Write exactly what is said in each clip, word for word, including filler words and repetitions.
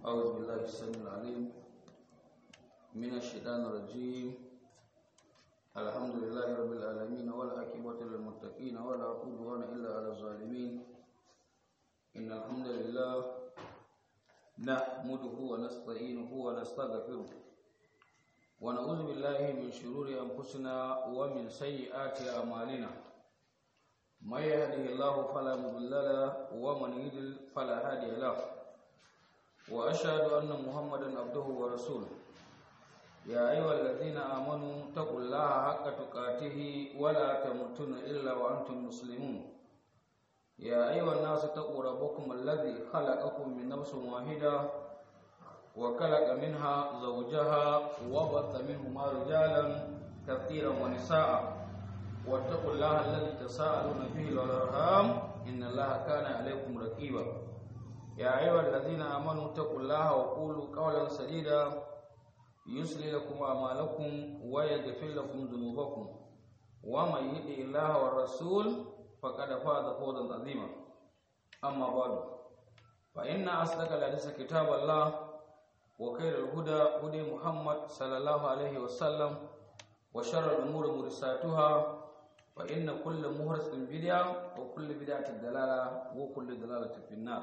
أعوذ بالله السميع العليم من الشيطان الرجيم. الحمد لله رب العالمين والعاقبة للمتقين ولا عدوان إلا على الظالمين. إن الحمد لله نحمده ونستعينه ونستغفره ونعوذ بالله من شرور أنفسنا ومن سيئات أعمالنا. من يهده الله فلا مضل له ومن يضلل فلا هادي له. وأشهد أن محمدا عبده ورسوله. يا أيها الذين آمنوا اتقوا الله حق تقاته ولا تموتن إلا وأنتم مسلمون. يا أيها الناس اتقوا ربكم الذي خلقكم من نفس واحدة وخلق منها زوجها وبث منهما رجالا كثيرا ونساء واتقوا الله الذي تساءلون به والأرحام إن الله كان عليكم رقيبا. يا أيها الذين آمنوا اتقوا الله وقولوا قولا سديدا يصلح لكم أعمالكم ويغفر لكم ذنوبكم ومن يطع الله والرسول فقد فاز فوزا عظيما. أما بعد فإن أصدق الحديث كتاب الله وخير الهدى هدى محمد صلى الله عليه وسلم وشر الأمور محدثاتها فإن كل محدث بدعة وكل بدعة ضلالة وكل ضلالة في النار.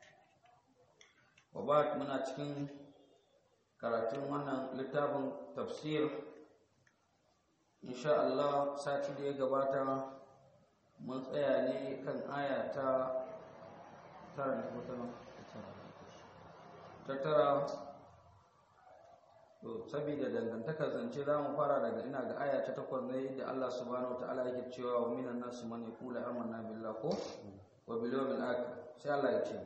وبعد muna cikin karatun wannan littafin tafsir. insha Allah sati da ya gabata mun tsaya ne kan aya ta tara ne ko ta tara. to saboda dangantakar zance za mu fara daga ina ga aya ta takwas ne da Allah subhanahu wataala yake cewa wa minan nas man yaqulu amanna billahi ko wa bil yawmil akhir. sai Allah ya ce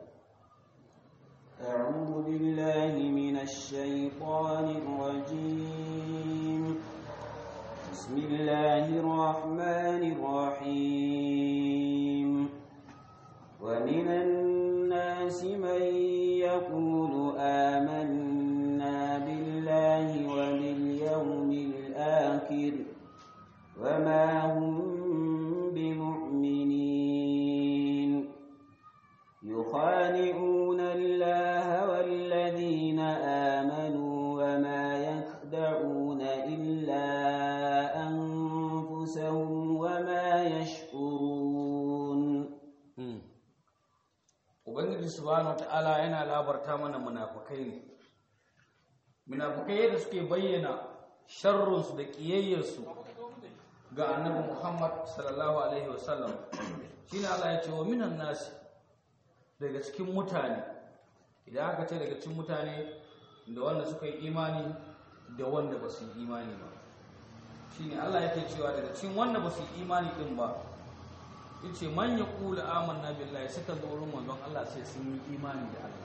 أعوذ بالله من الشيطان الرجيم. بسم الله الرحمن الرحيم. ومن الناس من يقول آمنا بالله وباليوم الآخر وما هم بمؤمنين يخادعون الله والذين آمنوا وما يخدعون إلا أنفسهم وما يشعرون. Ubangiji subhanahu wataala yana labarta mana munafikai ne. Munafikai da suke bayyana sharrunsu da kiyayyarsu ga Annabi Muhammad sallallahu alaihi wasallam. Shine Allah ya ce wa minan nasi, daga cikin mutane. Idan aka ce daga cikin mutane, da wanda suka yi imani da wanda ba su yi imani ba. Shine Allah yake cewa daga cikin wanda ba su yi imani din ba, yace man yaqulu amanna billahi, suka zo wurin manzon Allah sai sun yi imani da Allah,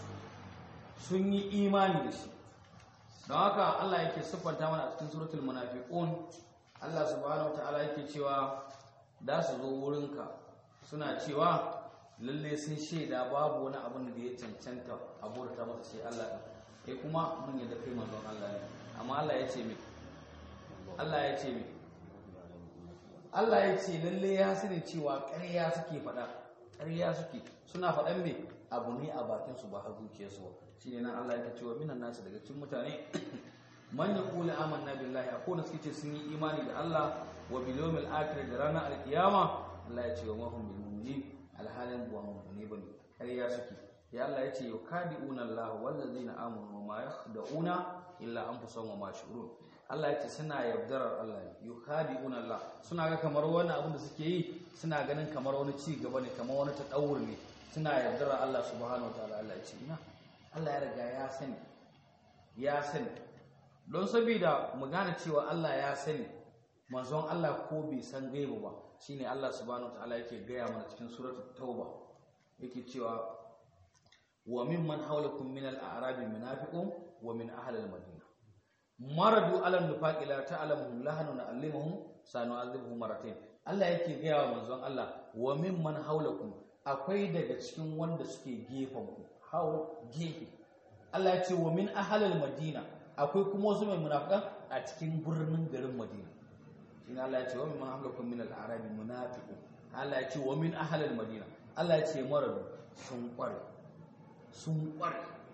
sun yi imani da shi. Don haka Allah yake siffanta mana a cikin suratul munafiqun. Allah subhanahu wataala yake cewa da su zo wurinka suna cewa lalle sun shaida babu wani abin da ya cancanta aburta masa sai Allah ɗin, kai kuma mun yadda kai manzon Allah ne. Amma Allah ya ce me Allah ya ce me Allah ya ce lalle ya sani cewa ƙarya suke faɗa, ƙarya suke suna faɗan me abu ne a bakin su ba har zuciyarsu ba. Shine nan Allah yake cewa minan nasu, daga cikin mutane man yaqulu amanna billahi, akwai suke ce sun yi imani da Allah wa bil yawmil akhir, da ranar alkiyama. Allah ya ce wa mahum bil mu'minin, alhalin buwa mu'mini bane, ƙarya suke. Ya Allah ya ce yukadi'una Allah wallazina amanu wa ma yakhda'una illa anfusahum wa ma yash'urun. Allah ya ce suna yabdarar Allah, yukadi'una Allah, suna ga kamar wani abin da suke yi, suna ganin kamar wani ci gaba ne, kamar wani tadawur ne, suna yabdarar Allah subhanahu wataala. Allah ya ce ina, Allah ya riga ya sani, ya sani. Don saboda mu gane cewa Allah ya sani, manzon Allah ko bai san gaibu ba, shine Allah subhanahu wataala yake gaya mana cikin suratul tauba, yake cewa wa mimman hawlakum min al-a'rabi munafiqun wa min ahli al-madina maradu ala nifaqi la ta'lamuhum lahanu na'allimuhum sanu'adhibuhum maratayn. Allah yake gaya wa manzon Allah wa mimman hawlakum, akwai daga cikin wanda suke gefen ku, haw gefe. Allah ya ce wa min ahli al-madina, akwai kuma wasu mai munafiqan a cikin birnin garin Madina. Shine Allah ya ce wa mimman hawlakum min al-a'rabi munafiqun. Allah ya ce wa min ahli al-madina, Allah ya ce maradu sun kware sun kware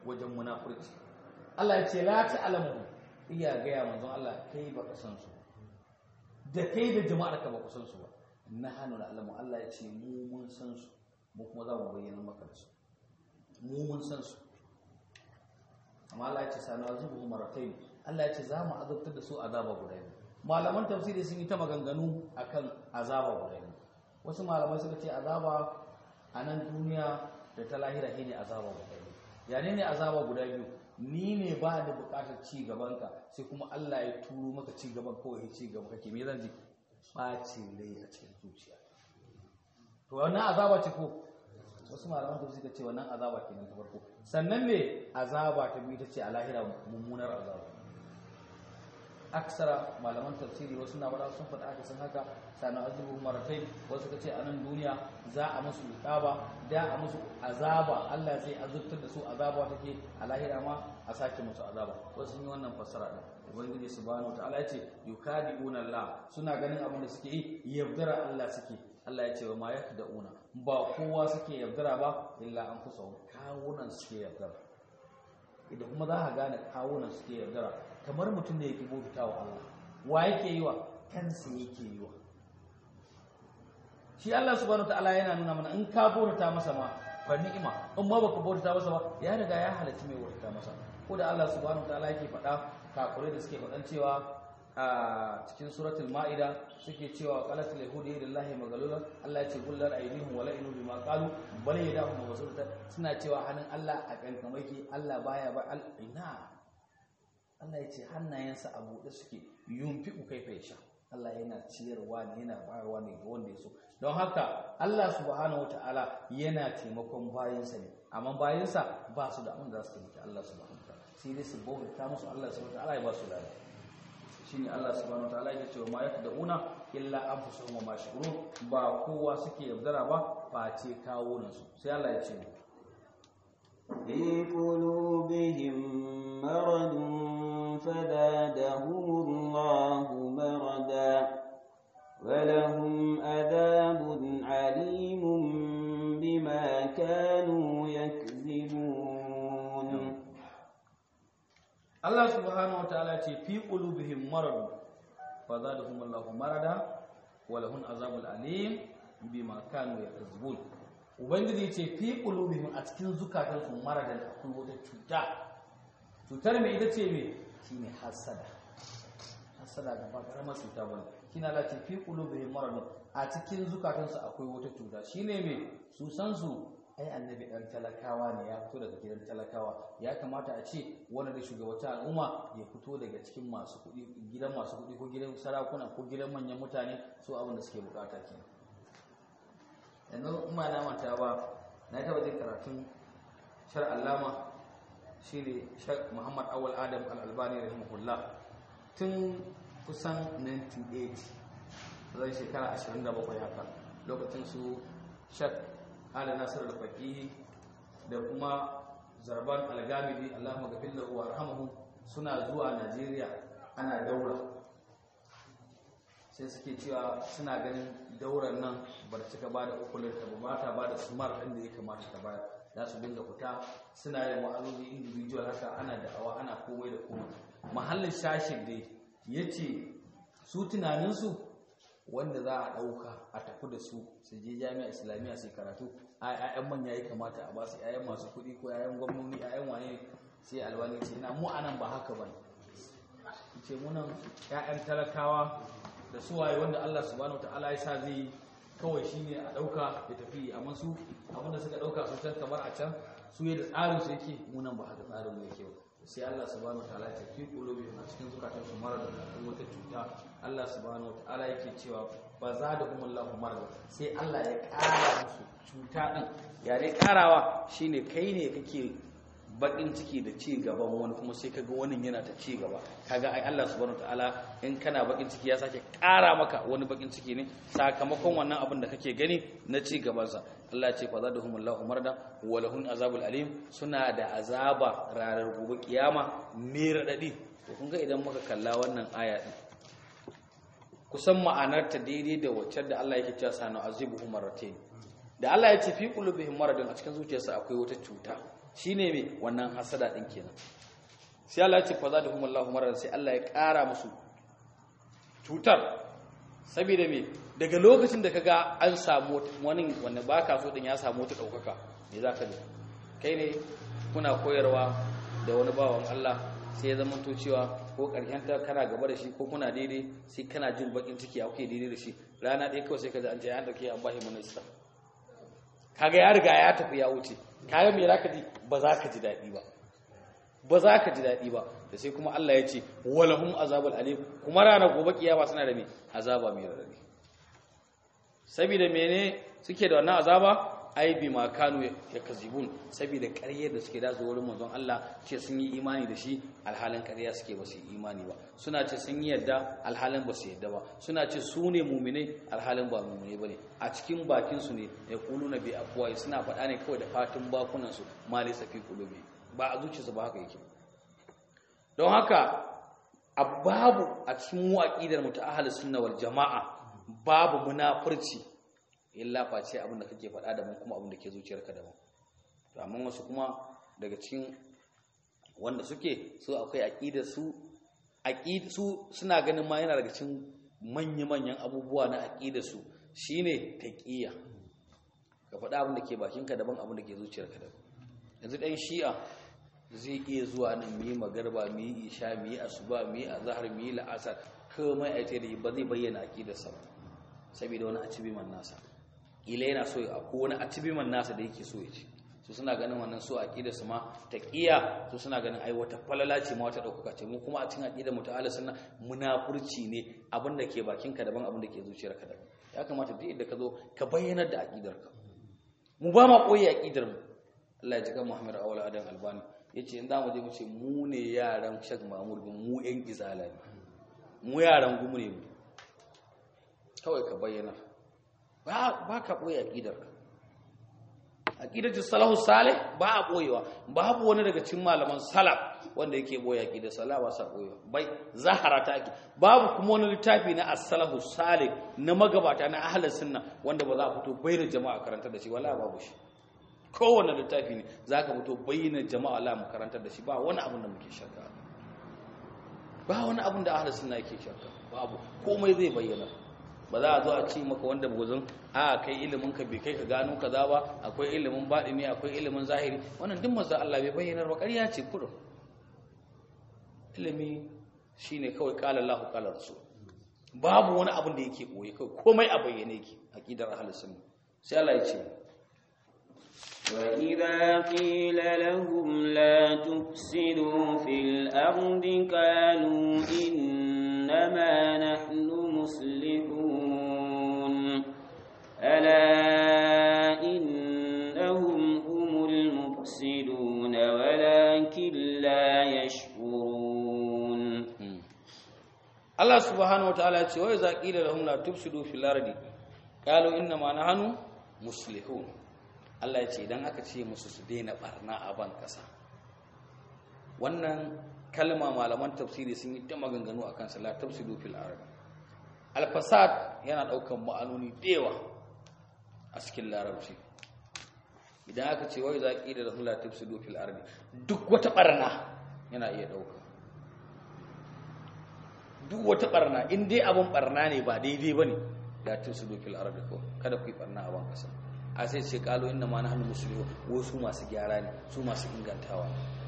wajen munafurci. Allah ya ce la ta'lamu iya gaya manzon Allah kai baka san su da kai da jama'ar ka baka san su ba nahanu na'lamu Allah ya ce mu mun san su mu kuma za mu bayyana maka da su mu mun san su amma Allah ya ce sanu azubu maratayn Allah ya ce za mu azabtar da su azaba guda biyu malaman tafsiri sun yi ta maganganu akan azaba guda biyu wasu malamai suka ce azaba a nan duniya da ta lahira shine azaba guda biyu ya ne azaba guda biyu ni ne ba da bukatar ci gaban ka sai kuma Allah ya turo maka ci gaban kawai ci gaba kake me zan ji bacin rai a cikin zuciya to wannan azaba ce ko wasu malaman tafsiri suka ce wannan azaba kenan ta farko sannan me azaba ta biyu ta ce a lahira mummunar azaba aksara malaman tafsiri wasu na wada sun faɗa aka san haka sana azubu maratai wasu kace a nan duniya za a musu iqaba da a musu azaba Allah zai azubtar da su azaba take a lahira ma a sake musu azaba wasu yi wannan fassara din ubangiji subhanahu wataala yace yukadiuna Allah suna ganin abin da suke yi yabdara Allah suke Allah ya ce wa ma yakdauna ba kowa suke yabdara ba illa an kusa kawunan suke yabdara idan kuma za ka gane kawunan suke yabdara kamar mutum da yake bauta wa Allah wa yake yi wa kansa yake yi wa shi Allah subhanahu wataala yana nuna mana in ka bauta masa ma fa ni'ima in ma baka bauta masa ba ya riga ya halatta mai bauta masa ko da Allah subhanahu wataala yake faɗa kafirai da suke faɗan cewa a cikin suratul ma'ida suke cewa qalatul yahudi lillahi magalula Allah ya ce kullar aydihim wala inu bima qalu bal yadahu mabsuta suna cewa hannun Allah a kankamake Allah baya ba al-ina Allah ya ce hannayensa a buɗe suke yunfiqu kaifa yasha Allah yana ciyarwa ne yana bayarwa ne ga wanda ya so don haka Allah subhanahu wataala yana taimakon bayinsa ne amma bayinsa ba su da abin da za su taimaki Allah subhanahu wataala sai dai su bauta musu Allah subhanahu wataala ya ba su lafiya shine Allah subhanahu wataala yake cewa ma yakdauna illa anfusuhum wa ma shurun ba kowa suke yaudara ba face kawo nan su sai Allah ya ce fi qulubihim maradun fadadahum Allahu marada ولهم عذاب عليم بما كانوا يكذبون Allah subhanahu wa ta'ala ce fi qulubihim marad fa zadahum Allahu marada wa lahum azabul alim bima kanu yakzibun ubangiji ce fi qulubihim a cikin zukatansu maradan akwai wata cuta cutar me ita ce me shine hasada hasada da ba karamar cuta bane kina la ce fi qulubihim marad a cikin zukatansu akwai wata cuta shine me su san su ai annabi dan talakawa ne ya fito daga gidan talakawa ya kamata a ce wanda da shugabata al'umma ya fito daga cikin masu kuɗi gidan masu kuɗi ko gidan sarakuna ko gidan manyan mutane su abin da suke bukata kenan yanzu umma na mata ba na taba jin karatun shar allama shine Sheikh Muhammad Awwal Adam Al-Albani rahimahullah tun kusan nineteen eighty zai shekara ashirin da bakwai haka lokacin su Sheikh ala nasir al-faqih da kuma zarban al-gamidi Allahumma ghfir lahu warhamhu suna zuwa Najeriya ana daura sai suke cewa suna ganin dauran nan bar cika bada ukulin ta ba ta bada smart din da ya kamata ta bayar za su dinga fita suna yin wa'azozi individual haka ana da'awa ana komai da komai mahallin shashin dai yace su tunanin su wanda za a ɗauka a tafi da su su je jami'a islamiyya sai karatu a ƴaƴan manya ya kamata a ba su ƴaƴan masu kuɗi ko ƴaƴan gwamnoni ƴaƴan wane sai albani ce na mu anan ba haka bane ce mu nan ƴaƴan talakawa da suwaye wanda Allah subhanahu wataala ya sa zai kawai shine a ɗauka ya tafi amma su abinda suka ɗauka su can kamar a can su yadda tsarin su yake mu nan ba haka tsarin mu yake ba sai Allah subhanahu wataala ya tafi qulubi a cikin zukatan su mara da wata cuta Allah subhanahu wataala yake cewa ba za da humullahu marad sai Allah ya ƙara musu cuta din ya dai ƙarawa shine kai ne kake bakin ciki da ci gaban wani kuma sai kaga wani yana ta ci gaba kaga ai Allah subhanahu wataala in kana bakin ciki ya sake ƙara maka wani bakin ciki ne sakamakon wannan abin da kake gani na ci gaban sa Allah ya ce fa zadahumullahu marda wa lahum azabul alim suna da azaba ranar gobe kiyama me radadi to kun ga idan muka kalla wannan aya din kusan ma'anar ta daidai da wacce da Allah yake cewa sanu azibuhum marratayn da Allah ya ce fi qulubihim maradun a cikin zuciyarsa akwai wata cuta shine me wannan hasada din kenan sai Allah ya ce fa zadahumullahu maradan sai Allah ya ƙara musu cutar saboda me daga lokacin da kaga an samu wani wanda baka so din ya samu wata daukaka me zaka ji kai ne kuna koyarwa da wani bawan Allah sai ya zama to cewa ko karshen ta kana gaba da shi ko kuna daidai sai kana jin bakin ciki a kuke daidai da shi rana ɗaya kawai sai ka ji an ce an dauke an bashi minista kaga ya riga ya tafi ya wuce kaga me zaka ji ba za ka ji dadi ba ba za ka ji dadi ba da sai kuma Allah ya ce walahum azabul alim kuma ranar gobe kiyama suna da me azaba mai radadi saboda mene suke da wannan azaba ai bi ma kanu yakzibun saboda ƙaryar da suke da zuwa wurin manzon Allah ce sun yi imani da shi alhalin ƙarya suke ba su yi imani ba suna ce sun yi yadda alhalin ba su yadda ba suna ce su ne mu'minai alhalin ba mu'minai bane a cikin bakin su ne ya kuluna bi afwai suna faɗa ne kawai da fatin bakunan su mali safi kulubi ba a zuciyarsu ba haka yake don haka babu a cikin mu aqidar mu ta ahlus sunna wal jamaa babu munafurci illa face abin da kake faɗa da mun kuma abin da ke zuciyarka da mun to amma wasu kuma daga cikin wanda suke su akwai aqidar su aqid su suna ganin ma yana daga cikin manya-manyan abubuwa na aqidar su shine taqiyya ka faɗa abin da ke bakinka daban abin da ke zuciyarka daban yanzu dan shi'a zai iya zuwa nan mu yi magarba mu yi isha mu yi asuba mu yi azhar mu yi la'asar komai a ce da ba zai bayyana aqidarsa ba saboda wani acibiman nasa ila yana so a ko wani acibiman nasa da yake so ya ci su suna ganin wannan so aqidarsu ma taqiya su suna ganin ai wata falala ce ma wata daukaka ce mu kuma a cikin aqidar muta'ala sunna munafurci ne abinda ke bakinka daban abinda ke zuciyarka daban ya kamata duk inda ka zo ka bayyana da aqidarka mu ba ma koyi aqidar mu Allah ya jika Muhammad Awwal Adam Albani yace in zamu je mu ce mu ne yaran Sheikh Mahmud bin mu yan izala ne mu yaran gumu ne mu kawai ka bayyana ba ba ka boye aqidarka aqidatu salahu salih ba a boyewa babu wani daga cikin malaman salaf wanda yake boye aqidar salaf ba sa boyewa bai zahara ta ake babu kuma wani littafi na as-salahu salih na magabata na ahlus sunna wanda ba za a fito bayyana jama'a karantar da shi wallahi babu shi kowanne littafi ne zaka fito bayyana jama'a la mu karantar da shi ba wani abin da muke shakka ba wani abin da ahlus sunna yake shakka babu komai zai bayyana ba za a zo a ce maka wanda buguzun a kai ilimin ka bai kai ka gano kaza ba akwai ilimin baɗini akwai ilimin zahiri wannan duk manzo Allah bai bayyana ba ƙarya ce kurum ilimi shine kawai qala Allahu qala rasul babu wani abin da yake boye kawai komai a bayyane yake aqidar ahlus sunna sai Allah ya ce وَإِذَا قِيلَ لَهُمْ لَا تُفْسِدُوا فِي الْأَرْضِ قَالُوا إِنَّمَا نَحْنُ مُصْلِحُونَ أَلَا إِنَّهُمْ هُمُ الْمُفْسِدُونَ وَلَكِنْ لَا يَشْعُرُونَ Allah subhanahu wataala ya ce wa idza qila lahum la tufsidu fil ardi qalu innama nahnu muslihun Allah ya ce idan aka ce musu su daina barna a ban kasa wannan kalma malaman tafsiri sun yi ta maganganu akan sa la tufsidu fil ardi al fasad yana daukan ma'anoni dewa a cikin larabci idan aka ce wa idza qila lahum la tufsidu fil ardi duk wata barna yana iya dauka duk wata barna in dai abun barna ne ba daidai bane la tufsidu fil ardi ko kada ku yi barna a ban kasa a sai ce kalo inna ma nahnu muslimun wasu masu gyara ne su masu ingantawa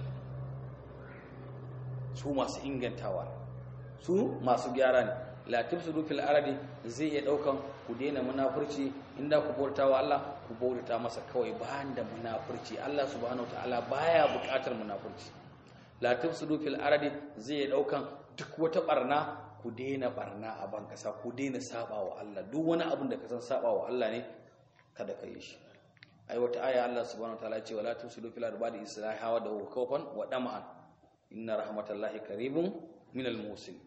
su masu ingantawa su masu gyara ne la tufsidu fil ardi zai ya daukan ku daina munafurci inda ku bautawa Allah ku bauta masa kawai ba da munafurci Allah subhanahu wataala baya bukatar munafurci la tufsidu fil ardi zai ya daukan duk wata barna ku daina barna a ban kasa ku daina sabawa Allah duk wani abin da ka san sabawa Allah ne kada ka yi shi ai wata aya Allah subhanahu wataala ce wala tusidu fil ardi ba'da islahiha wa dawu khawfan wa dama'an inna rahmatallahi qaribun minal muhsin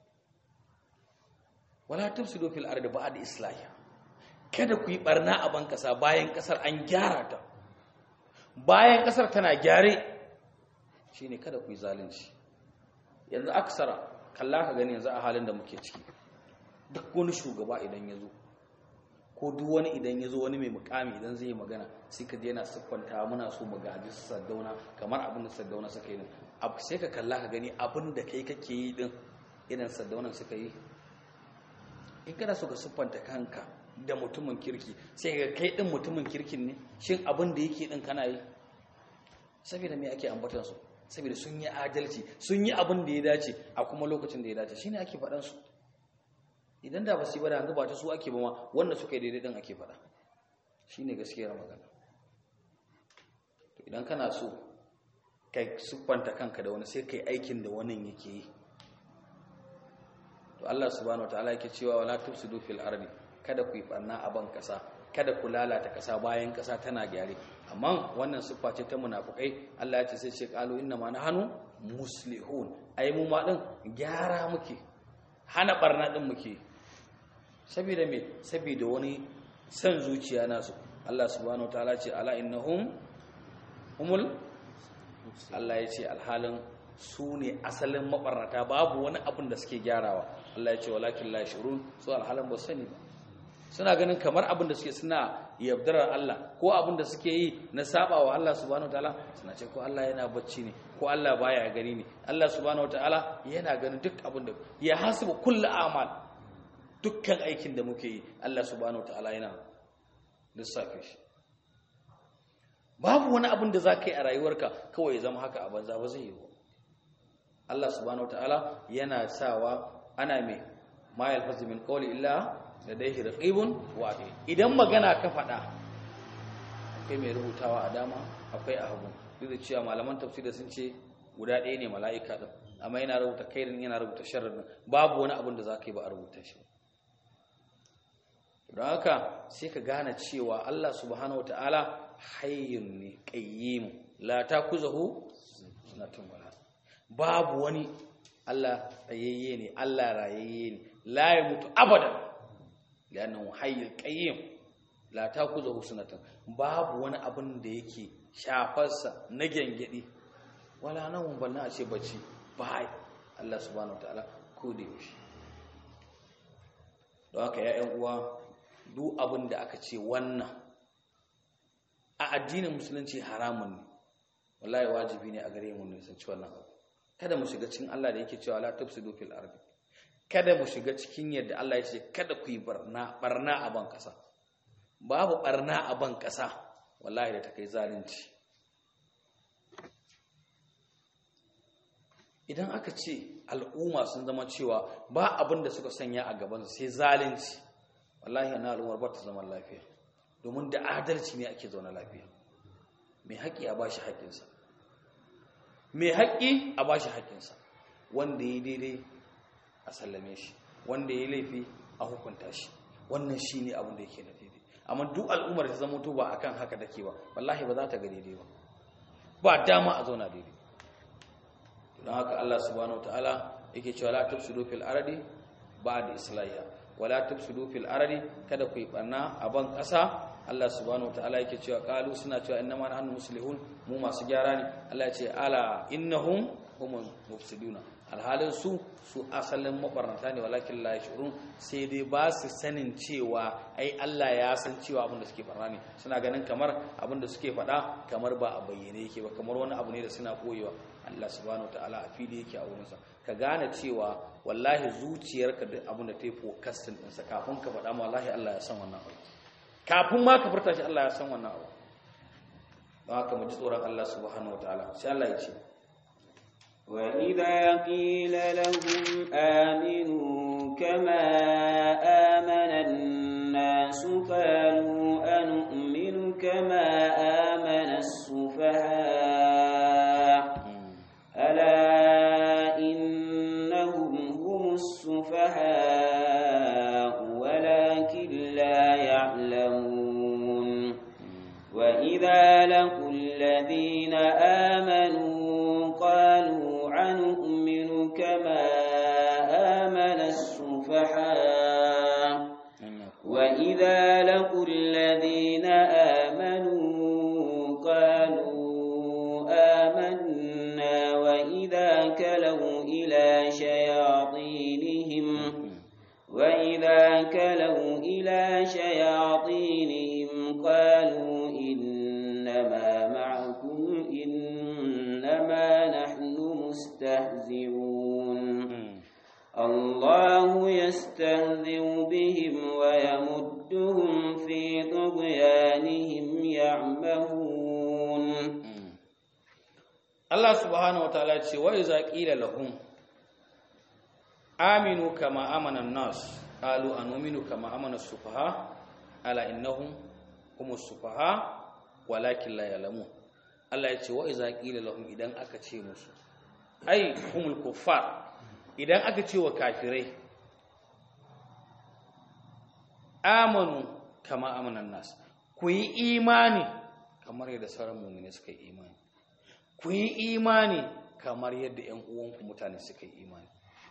wala tusidu fil ardi ba'da islahiha kada ku yi barna a ban kasa bayan kasar an gyara ta bayan kasar tana gyare shine kada ku yi zalunci yanzu aksara kalla ka gani yanzu a halin da muke ciki duk wani shugaba idan ya zo ko duk wani idan ya zo wani mai mukami idan zai yi magana sai ka je yana siffanta muna so mu gaji su Sardauna kamar abin da Sardauna suka yi abu sai ka kalla ka gani abin da kai kake yi din idan Sardaunan suka yi. In kana so ka siffanta kanka da mutumin kirki sai ga kai din mutumin kirkin ne, shin abin da yake din kana yi? Saboda me ake ambatan su? Saboda sun yi adalci, sun yi abin da ya dace a kuma lokacin da ya dace, shine ake faɗan su. Idan da ba su yi ba da hanzu ba ta su ake ba ma, wanda suka yi daidai din ake faɗa, shine gaskiyar magana. Idan kana so kai siffanta kanka da wani sai kai aikin da wani yake yi. To Allah subhanahu wataala yake cewa wala tufsidu fil ardi, kada ku yi barna a ban kasa, kada ku lalata kasa bayan kasa tana gyare. Amma wannan siffa ce ta munafikai. Allah ya ce sai ce qalu inna ma nahnu muslihun, ai mu ma din gyara muke, hana barna din muke. Saboda me? Saboda wani san zuciya nasu. Allah subhanahu wataala ce ala innahum humul, Allah ya ce alhalin su ne asalin mabarnata, babu wani abin da suke gyarawa. Allah ya ce walakin la yashurun, su alhalin ba sani ba. Suna ganin kamar abin da suke suna yabdarar Allah, ko abin da suke yi na sabawa Allah subhanahu wataala, suna ce ko Allah yana bacci ne, ko Allah baya gani ne. Allah subhanahu wataala yana ganin duk abin da ya hasibu kullu a'mal, dukkan aikin da muke yi Allah subhanahu wataala yana lissafe shi. Babu wani abin da zaka yi a rayuwarka kawai ya zama haka a banza, ba zai yi ba. Allah subhanahu wataala yana sawa ana mai ma yalfazu min qawli illa ladayhi raqibun wa atid. Idan magana ka faɗa akwai mai rubutawa a dama akwai a hagu. Duk da cewa malaman tafsiri sun ce guda ɗaya ne mala'ika din, amma yana rubuta khairin yana rubuta sharrin, babu wani abin da zaka yi ba a rubuta shi. Don haka sai ka gane cewa Allah subhanahu wataala hayyun ne qayyim la takuzuhu sunatun wala, babu wani. Allah tsayayye ne, Allah rayayye ne, la ya mutu abadan, li'annahu hayyul qayyim la takuzuhu sunatun, babu wani abin da yake shafarsa na gengedi wala nan banna a ce bacci, bai Allah subhanahu wataala ko da yaushe. Don haka ya ƴan uwa, duk abin da aka ce wannan a addinin musulunci haramun ne, wallahi wajibi ne a gare mu ne san ci wannan abu. Kada mu shiga cikin Allah da yake cewa la tufsidu fil ardi, kada mu shiga cikin yadda Allah ya ce kada ku yi barna barna a ban kasa. Babu barna a ban kasa wallahi da ta kai zalunci. Idan aka ce al'umma sun zama cewa ba abin da suka sanya a gaban sai zalunci, wallahi ana al'ummar ba ta zama lafiya, domin da adalci ne ake zauna lafiya. Mai haƙi a bashi haƙinsa, mai haƙi a bashi haƙinsa, wanda ya daidai a sallame shi, wanda ya laifi a hukunta shi. Wannan shi ne abin da yake na daidai. Amma duk al'ummar ta zama to ba akan haka take ba, wallahi ba za ta ga daidai ba, ba dama a zauna daidai. Don haka Allah subhanahu wataala yake cewa la tufsidu fil ardi ba'da islahiha, wala tufsidu fil ardi, kada ku yi barna a ban ƙasa. Allah subhanahu wataala yake cewa qalu, suna cewa innama nahnu muslihun, mu masu gyara ne. Allah ya ce ala innahum humul mufsiduna, alhalin su su asalin mabarnata ne, walakin la yashurun, sai dai ba su sanin cewa ai Allah ya san cewa abin da suke barna ne. Suna ganin kamar abin da suke faɗa kamar ba a bayyane yake ba, kamar wani abu ne da suna koyewa. Allah subhanahu wataala a fili yake a wurinsa. Ka gane cewa wallahi zuciyarka duk abin da ta yi focusing ɗinsa kafin ka faɗa ma, wallahi Allah ya san wannan abu, kafin ma ka furta shi Allah ya san wannan abu. Don haka mu ji tsoron Allah subhanahu wataala. Sai Allah ya ce وَإِذَا قِيلَ لَهُمْ آمِنُوا كَمَا آمَنَ النَّاسُ قَالُوا أَنُؤْمِنُ كَمَا آمَنَ السُّفَهَاءُ أَلَا إِنَّهُمْ هُمُ السُّفَهَاءُ وَلَكِنْ لَا يَعْلَمُونَ وَإِذَا لَقُوا الَّذِينَ آمَنُوا قَالُوا أنؤمن كما آمن السفهاء وإذا لقوا الذين آمنوا قالوا آمنا وإذا كلوا إلى شياطينهم وإذا كلوا إلى شياطينهم يستهزئ بهم ويمدهم في طغيانهم يعمهون. Allah subhanahu wa ta'ala ce wa iza qila lahum aminu kama amana an-nas qalu anu'minu kama amana as-sufaha ala innahum humus sufaha walakin la ya'lamun. Allah ya ce wa iza qila lahum idan aka ce musu ai humul kuffar, idan aka ce wa kafirai amanu kama amana an-nas, ku yi imani kamar yadda sauran mu'mini suka yi imani, ku yi imani kamar yadda ‘yan uwanku mutane suka yi imani.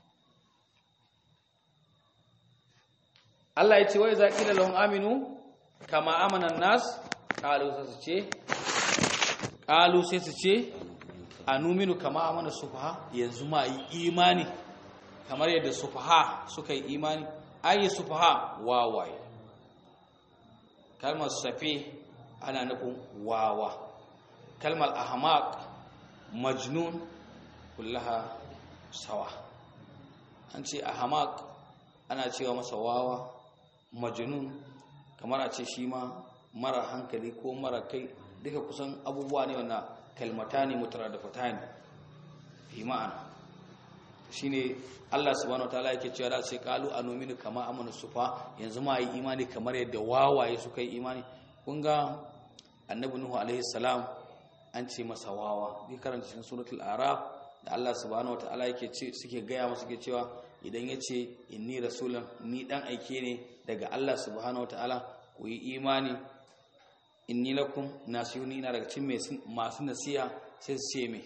Allah ya ce wai za ƙila lahun aminu kama amanan nas, ƙalu sai su ce ƙalu sai su ce a numinu kama amanan sufaha, yanzu ma yi imani kamar yadda sufaha suka yi imani. Ayi sufaha wawaye, kalmar safi ana nufin wawa, kalmar ahmaq majnun kullaha sawa. An ce ahmaq ana cewa masa wawa, majnun kamar a ce shi ma mara hankali ko mara kai, duka kusan abubuwa ne wanda kalmatani mutaraddifatani fi ma'ana. Shine Allah subhanahu wataala yake cewa da ce qalu anu'minu kama amana sufa, yanzu ma yi imani kamar yadda wawaye suka yi imani. Kun ga annabi nuhu alaihi salam an ce masa wawa, bi karanta cikin suratul araf da Allah subhanahu wataala yake ce suke gaya masa suke cewa idan yace inni rasulun, ni dan aike ne daga Allah subhanahu wataala, ku yi imani, inni lakum nasihun, ina daga cikin masu nasiha, sai su ce me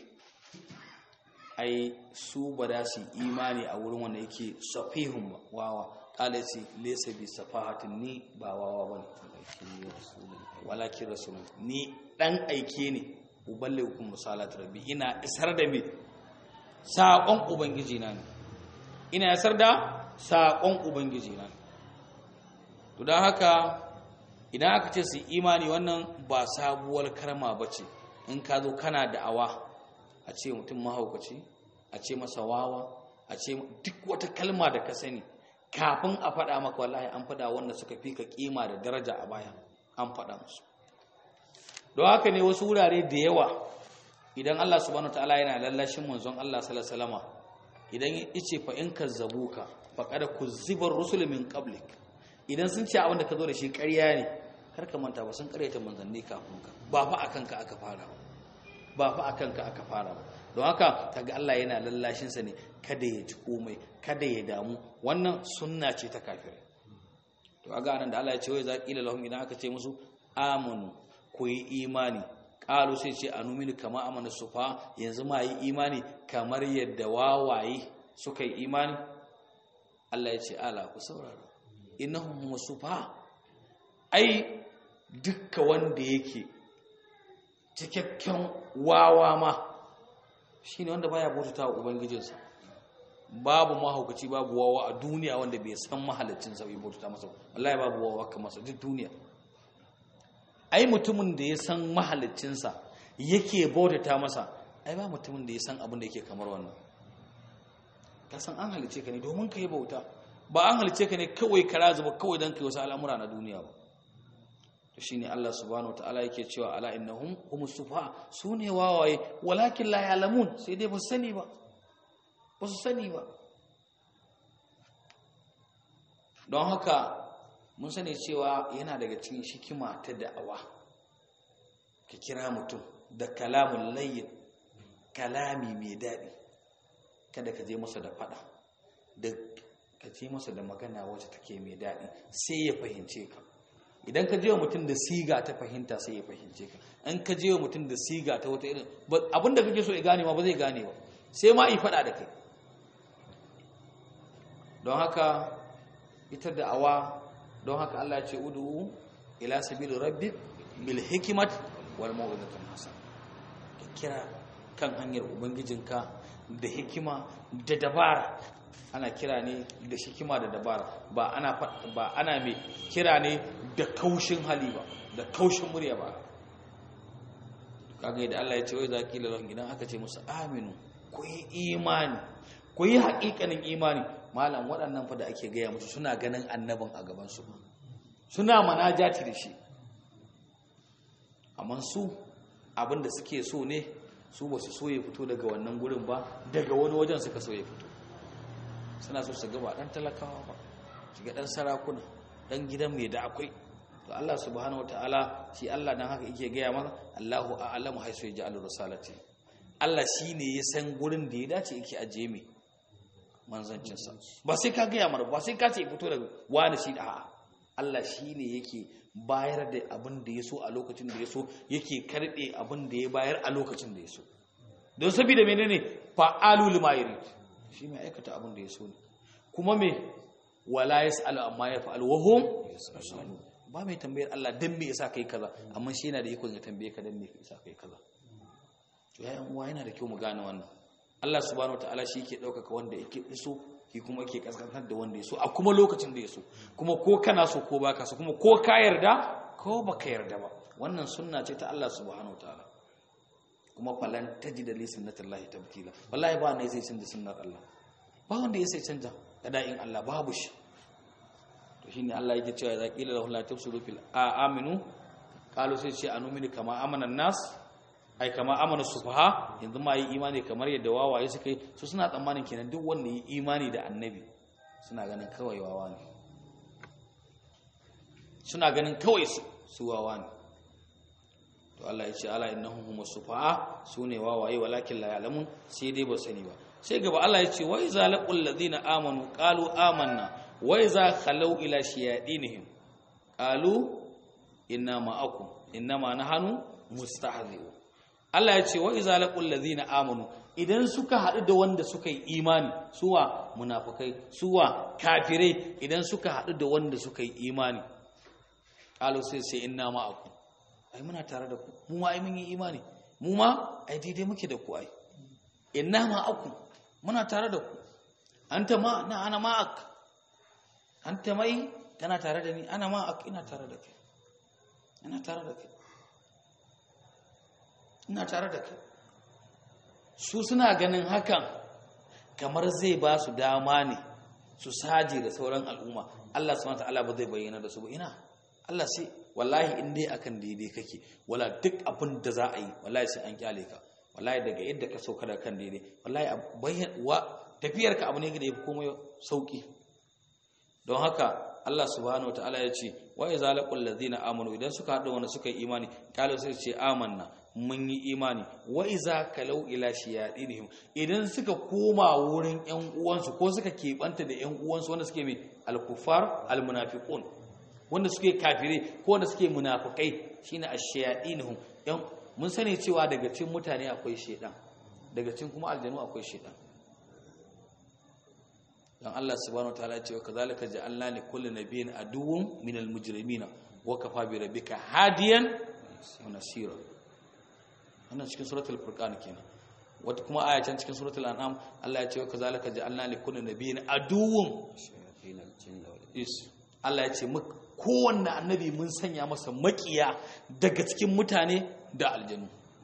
ai su ba da su imani a wurin wanda yake safihun ba, wawa. Kala ce laysa bi safahatin, ni ba wawa bane, walakin rasulun, ni dan aike ne, uballighukum risalat rabbi, ina isar da me saƙon ubangiji na ne, ina isar da saƙon ubangiji na ne. To dan haka idan aka ce su imani, wannan ba sabuwar karma bace. In ka zo kana da'awa, a ce mutum mahaukaci, a ce masa wawa, a ce duk wata kalma da ka sani, kafin a faɗa maka wallahi an faɗa wanda suka fi ka kima da daraja a baya, an faɗa musu. Don haka ne wasu wurare da yawa idan Allah subhanahu wataala yana lallashin manzon Allah sallallahu alaihi wasallama, idan yace fa in kazzabuka faqad kuzzibar rusul min qablik, idan sun ce abin da ka zo da shi ƙarya ne, kar ka manta ba sun ƙaryata manzanni kafin ka, ba fa akan ka aka fara ba fa akan ka aka fara ba. Don haka kaga Allah yana lallashin sa ne kada ya ji komai, kada ya damu. Wannan sunna ce ta kafirai. To kaga anan da Allah ya ce wai za qila lahum, idan aka ce musu amanu, ku yi imani, qalu sai ce anuminu kama amana sufa, yanzu ma yi imani kamar yadda wawaye suka yi imani. Allah ya ce ala ku saurara, innahum sufa, ai dukkan wanda yake cikakken wawa ma shine wanda baya bautata wa ubangijinsa. Babu mahaukaci, babu wawa a duniya wanda bai san mahaliccinsa bai bautata masa. Wallahi babu wawa kamar sa duk duniya. Ai mutumin da ya san mahaliccinsa yake bautata masa, ai ba mutumin da ya san abin da yake kamar wannan. Ka san an halice ka ne domin ka yi bauta, ba an halice ka ne kawai kara zuba kawai don ka yi wasu al'amura na duniya ba. To shine Allah subhanahu wataala yake cewa ala innahum humus sufaha, sune wawaye walakin la ya'lamun, sai dai ba su sani ba ba su sani ba. Don haka mun sani cewa yana daga cikin hikima ta da'awa ka kira mutum da kalamun layyin, kalami mai daɗi, kada ka je masa da fada, da ka je masa da magana wacce take mai daɗi, sai ya fahimce ka. Idan ka je wa mutum da siga ta fahimta, sai ya fahimce ka. In ka je wa mutum da siga ta wata irin abinda kake so ya gane ma ba zai gane ba, sai ma yi fada da kai. Don haka ita da'awa, don haka Allah ya ce ud'u ila sabili rabbik bil hikmat wal mau'izatil hasana, ka kira kan hanyar ubangijinka da hikima da dabara. Ana kira ne da hikima da dabara, ba ana ba ana mai kira ne da kaushin hali ba, da kaushin murya ba. Kaga yadda Allah ya ce wai zaki lalon, idan aka ce musu aminu, ku yi imani, ku yi haƙiƙanin imani, malam waɗannan fa da ake gaya musu suna ganin annabin a gaban su suna manajati da shi amma su abinda suke so ne su ba su so ya fito daga wannan gurin ba daga wani wajen suka so ya fito suna so su ga ba dan talakawa ba su ga dan sarakuna dan gidan mai da akwai to Allah subhanahu wataala shi Allah dan haka yake gaya maka Allahu a'lamu haisu yaj'alu risalati Allah shine ya san gurin da ya dace yake ajiye mai manzancin sa ba sai ka gaya mar ba sai ka ce fito daga wani shi da Allah shine yake bayar da abin da ya so a lokacin da ya so yake karbe abin da ya bayar a lokacin da ya so don saboda menene fa'alu lima yurid shi mai aikata abin da ya so ne kuma me wala yasalu amma yaf'alu wa hum yasalu ba mai tambayar Allah dan me yasa kai kaza amma shi yana da ikon ya tambaye ka dan me yasa kai kaza to yayin uwa yana da kyau mu gane wannan Allah subhanahu wataala shi yake daukaka wanda yake so shi kuma yake kaskantar da wanda ya so a kuma lokacin da ya so kuma ko kana so ko baka so kuma ko ka yarda ko baka yarda ba wannan sunna ce ta Allah subhanahu wataala kuma falan tajida li sunnatillahi tabtila wallahi ba ne sai canza sunnar Allah ba wanda ya sai canja kada'in Allah babu shi to shine Allah yake cewa za qila lahu la tafsiru fil aminu qalu sai ce anumini kama amana nas ai kama amana sufaha yanzu ma yi imani kamar yadda wawaye suka yi su suna tsammanin kenan duk wanda yi imani da annabi suna ganin kawai wawa ne suna ganin kawai su su wawa ne to Allah ya ce ala innahum humus sufaha sune wawaye walakin la ya'lamun sai dai ba sani ba sai gaba Allah ya ce wa iza laqul ladina amanu qalu amanna wa iza khalu ila shayadinihim qalu inna ma'akum innama nahnu mustahzi'un Allah ya ce wa iza laqul ladina amanu idan suka hadu da wanda suka yi imani suwa munafikai suwa kafirai idan suka hadu da wanda suka yi imani qalu sai sai inna ma'akum ai muna tare da ku mu ma ai mun yi imani mu ma ai daidai muke da ku ai inna ma'akum muna tare da ku anta ma na ana ma'ak anta mai kana tare da ni ana ma'ak ina tare da kai ina tare da kai ina tare da kai su suna ganin hakan kamar zai ba su dama ne su saje da sauran al'umma Allah subhanahu wataala ba zai bayyana da su ba ina Allah sai wallahi in dai akan daidai kake wala duk abin da za a yi wallahi sai an kyale ka wallahi daga yadda ka sauka da kan daidai wallahi bayyana wa tafiyar ka abu ne da yafi komai sauki don haka Allah subhanahu wataala ya ce wa iza laqul ladina amanu idan suka hada wanda suka yi imani kalu sai ce amanna mun yi imani wa iza kalau ila shiyadinihim idan suka koma wurin ƴan uwansu ko suka kebanta da ƴan uwansu wanda suke mai al-kuffar al-munafiqun wanda suke kafire ko wanda suke munafikai shine ash-shayadinihum ƴan mun sani cewa daga cikin mutane akwai shedan daga cikin kuma aljanu akwai shedan dan Allah subhanahu wataala ya ce wa kazalika ja'alna li kulli nabiyyin aduwwun minal mujrimina wa kafa bi rabbika hadiyan wa nasira wannan cikin suratul furqan kenan wata kuma aya can cikin suratul an'am Allah ya ce wa kazalika ja'alna li kulli nabiyyin aduwwun is Allah ya ce mu kowanne annabi mun sanya masa makiya daga cikin mutane da aljanu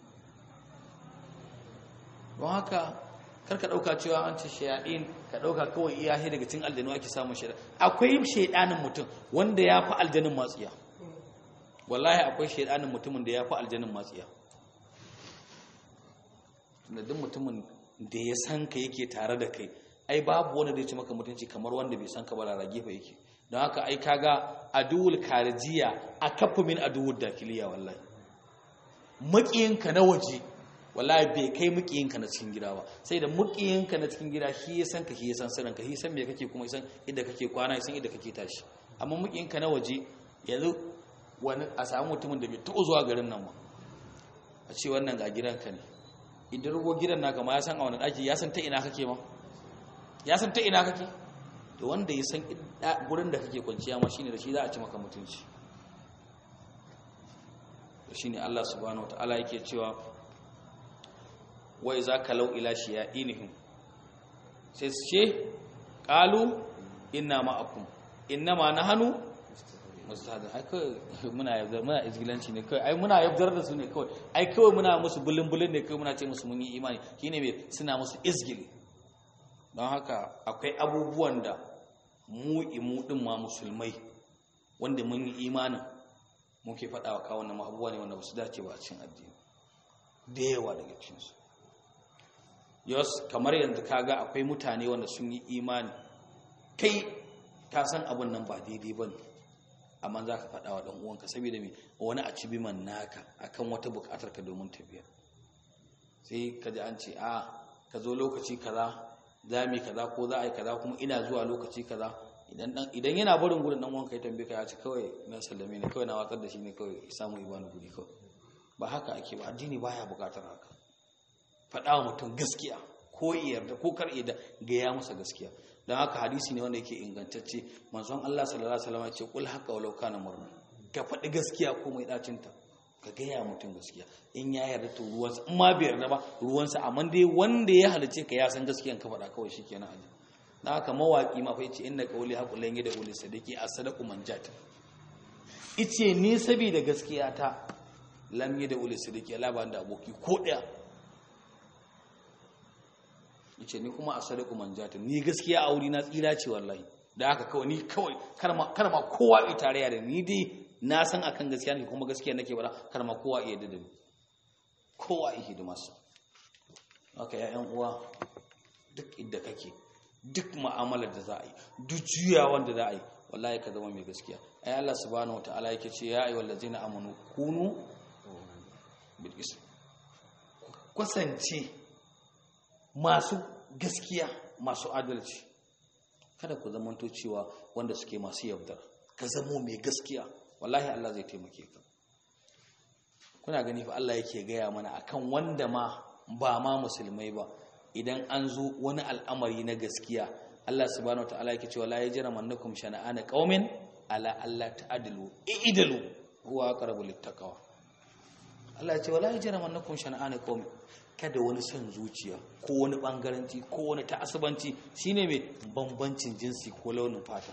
don haka karka dauka cewa an ce shayadin ka dauka kawai iyahi daga cikin aljanu ake samun shaydan akwai shaydanin mutum wanda ya fi aljanin matsiya wallahi akwai shaydanin mutumin da ya fi aljanin matsiya da duk mutumin da ya san ka yake tare da kai ai babu wanda zai ci maka mutunci kamar wanda bai san ka ba rarrage fa yake don haka ai kaga aduwul karijiya a kafa min aduwul dakiliya wallahi makiyinka na waje wallahi bai kai makiyinka na cikin gida ba sai da makiyinka na cikin gida shi ya san ka shi ya san sirrinka shi san me kake kuma san inda kake kwana san inda kake tashi amma makiyinka na waje yanzu wani a samu mutumin da bai taɓa zuwa garin nan ba a ce wannan ga gidanka ne idan rugo gidan naka ma ya san a wani daki ya san ta ina kake ma ya san ta ina kake to wanda ya san gurin da kake kwanciya ma shine da shi za a ci maka mutunci to shine Allah subhanahu wataala yake cewa wai za ka lau ila shiyadinihim sai su ce qalu inna ma'akum innama nahnu mustahadin ai kai muna yabdar muna izgilanci ne kai ai muna yabdar da su ne kawai ai kawai muna musu bulun bulun ne kai muna ce musu mun yi imani shine me suna musu izgili don haka akwai abubuwan da mu imu din ma musulmai wanda mun yi imanin muke faɗa wa kawo wannan abubuwa ne wanda ba su dace ba a cikin addini da yawa daga cikinsu. Yos kamar yanzu kaga akwai mutane wanda sun yi imani kai ka san abin nan ba daidai ba ne, amma za ka faɗa wa ɗan uwanka saboda me wani a ci biman naka akan wata buƙatar ka domin tafiya. Sai ka ji an ce a ka zo lokaci kaza za mu yi kaza ko za a yi kaza kuma ina zuwa lokaci kaza. Idan yana barin gudun ɗan uwanka ya tambaye ka ya ce kawai na sallame ne kawai na watsar da shi ne kawai ya samu ibanu guri kawai. Ba haka ake ba, addini baya buƙatar haka. Faɗa wa mutum gaskiya ko yarda ko kar da gaya masa gaskiya. Don haka hadisi ne wanda yake ingantacce, manzon Allah sallallahu alaihi wasallam ya ce kul haqa walau kana murna, ka faɗi gaskiya ko mai dacin ta, ka gaya mutum gaskiya. In ya yarda to ruwansa, in ma bai yarda ba ruwansa, amma dai wanda ya halice ka ya san gaskiyan ka faɗa kawai shikenan aje. Don haka mawaki ma fa yace inna qawli haqulan yada ul sadaqi as-sadaqu manjat. Ice ni saboda gaskiya ta lam yada ul sadaqi Allah ba da aboki ko daya. Yace ni kuma as-sadaqu manjat, ni gaskiya a wuri na tsira ce wallahi. Da haka kawai ni kawai karma karma kowa ya tarayya da ni dai na san akan gaskiya ne kuma gaskiya nake bara karma kowa ya yarda da ni. Kowa ya hidima sa. Haka ya ƴan uwa duk inda kake, duk mu'amalar da za a yi, duk juyawan da za a yi, wallahi ka zama mai gaskiya. Ai Allah subhanahu wataala yake ce ya ayyuhal ladzina amanu kunu bil qist. Kusance masu gaskiya, masu adalci. Kada ku zamanto cewa wanda suke masu yaudara. Ka zamo mai gaskiya, wallahi Allah zai taimake ka. Kuna gani fa Allah yake gaya mana akan wanda ma ba ma musulmai ba, idan an zo wani al'amari na gaskiya, Allah subhanahu wataala yake cewa la yajramannakum shana'ana qaumin ala alla ta'dilu i'dilu huwa aqrabu littaqwa. Allah ya ce wala yajramannakum shana'ana qaumin, kada wani son zuciya ko wani bangaranci ko wani ta'assubanci shine mai bambancin jinsi ko launin fata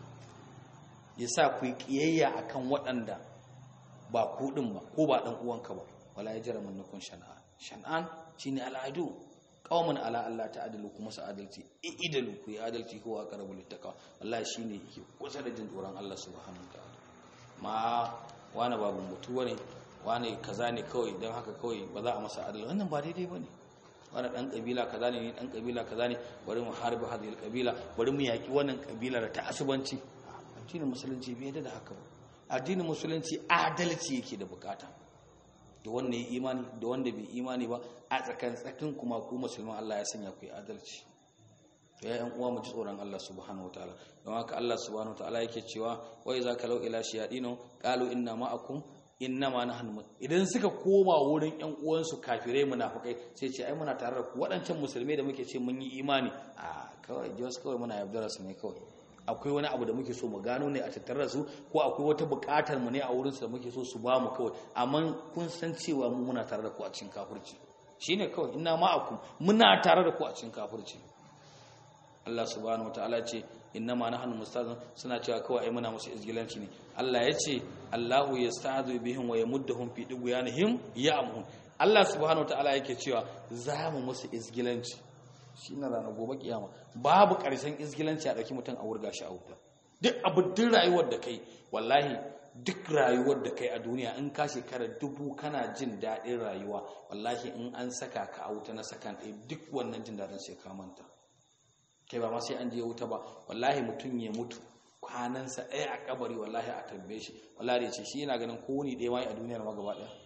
yasa ku yi kiyayya akan waɗanda ba ku din ba ko ba dan uwanka ba. Wala yajramannakum shana'an shan'an shine al'adu qauman ala Allah ta'dilu kuma su adalci i'dilu ku yi adalci ko aqrabu littaqwa. wallahi shine yake kusa da jin tsoron Allah subhanahu wa ta'ala. Ma wani babu mutuwa ne, wani kaza ne kawai don haka kawai ba za a masa adalci, wannan ba daidai bane. Wani dan kabila kaza ne, dan kabila kaza ne, bari mu harbi hadhihi kabila, bari mu yaki wannan kabilar ta asubanci. Addinin musulunci bai da haka ba. Addinin musulunci adalci yake da bukata. Da wanda ya imani da wanda bai imani ba, a tsakan tsakin kuma ku musulman Allah ya sanya ku yi adalci. Ya yan uwa mu ji tsoron Allah subhanahu wataala. Don haka Allah subhanahu wataala yake cewa wa iza kalau ila shayadino qalu inna ma'akum innama nahnu. Idan suka koma wurin ƴan uwansu kafirai munafikai sai ce ai muna tare da ku, waɗancan musulmai da muke ce mun yi imani a kawai jos kawai muna yaudara su ne kawai. Akwai wani abu da muke so mu gano ne a tattare da su, ko akwai wata buƙatar mu ne a wurin su da muke so su ba mu kawai, amma kun san cewa mu muna tare da ku a cikin kafirci. Shine kawai inna ma'akum, muna tare da ku a cikin kafirci. Allah subhanahu wataala ce innama nahnu mustazin, suna cewa kawai ai muna musu izgilanci ne. Allah ya ce Allahu yasta'dhu bihim wa yamudduhum fi dughyanihim ya'mahun. Allah subhanahu wataala yake cewa za mu musu izgilanci shine ranar gobe kiyama. Babu karshen izgilanci a dauki mutum a wurga shi a wuta. Duk abin din rayuwar da kai, wallahi duk rayuwar da kai a duniya in ka shekara dubu kana jin daɗin rayuwa, wallahi in an saka ka a wuta na sakan ɗaya duk wannan jin daɗin sai ka manta. Kai ba ma sai an je wuta ba, wallahi mutum ya mutu kwanansa ɗaya a kabari, wallahi a tambaye shi, wallahi ya ce shi yana ganin ko ni ɗaya mai a duniyar ma gaba ɗaya.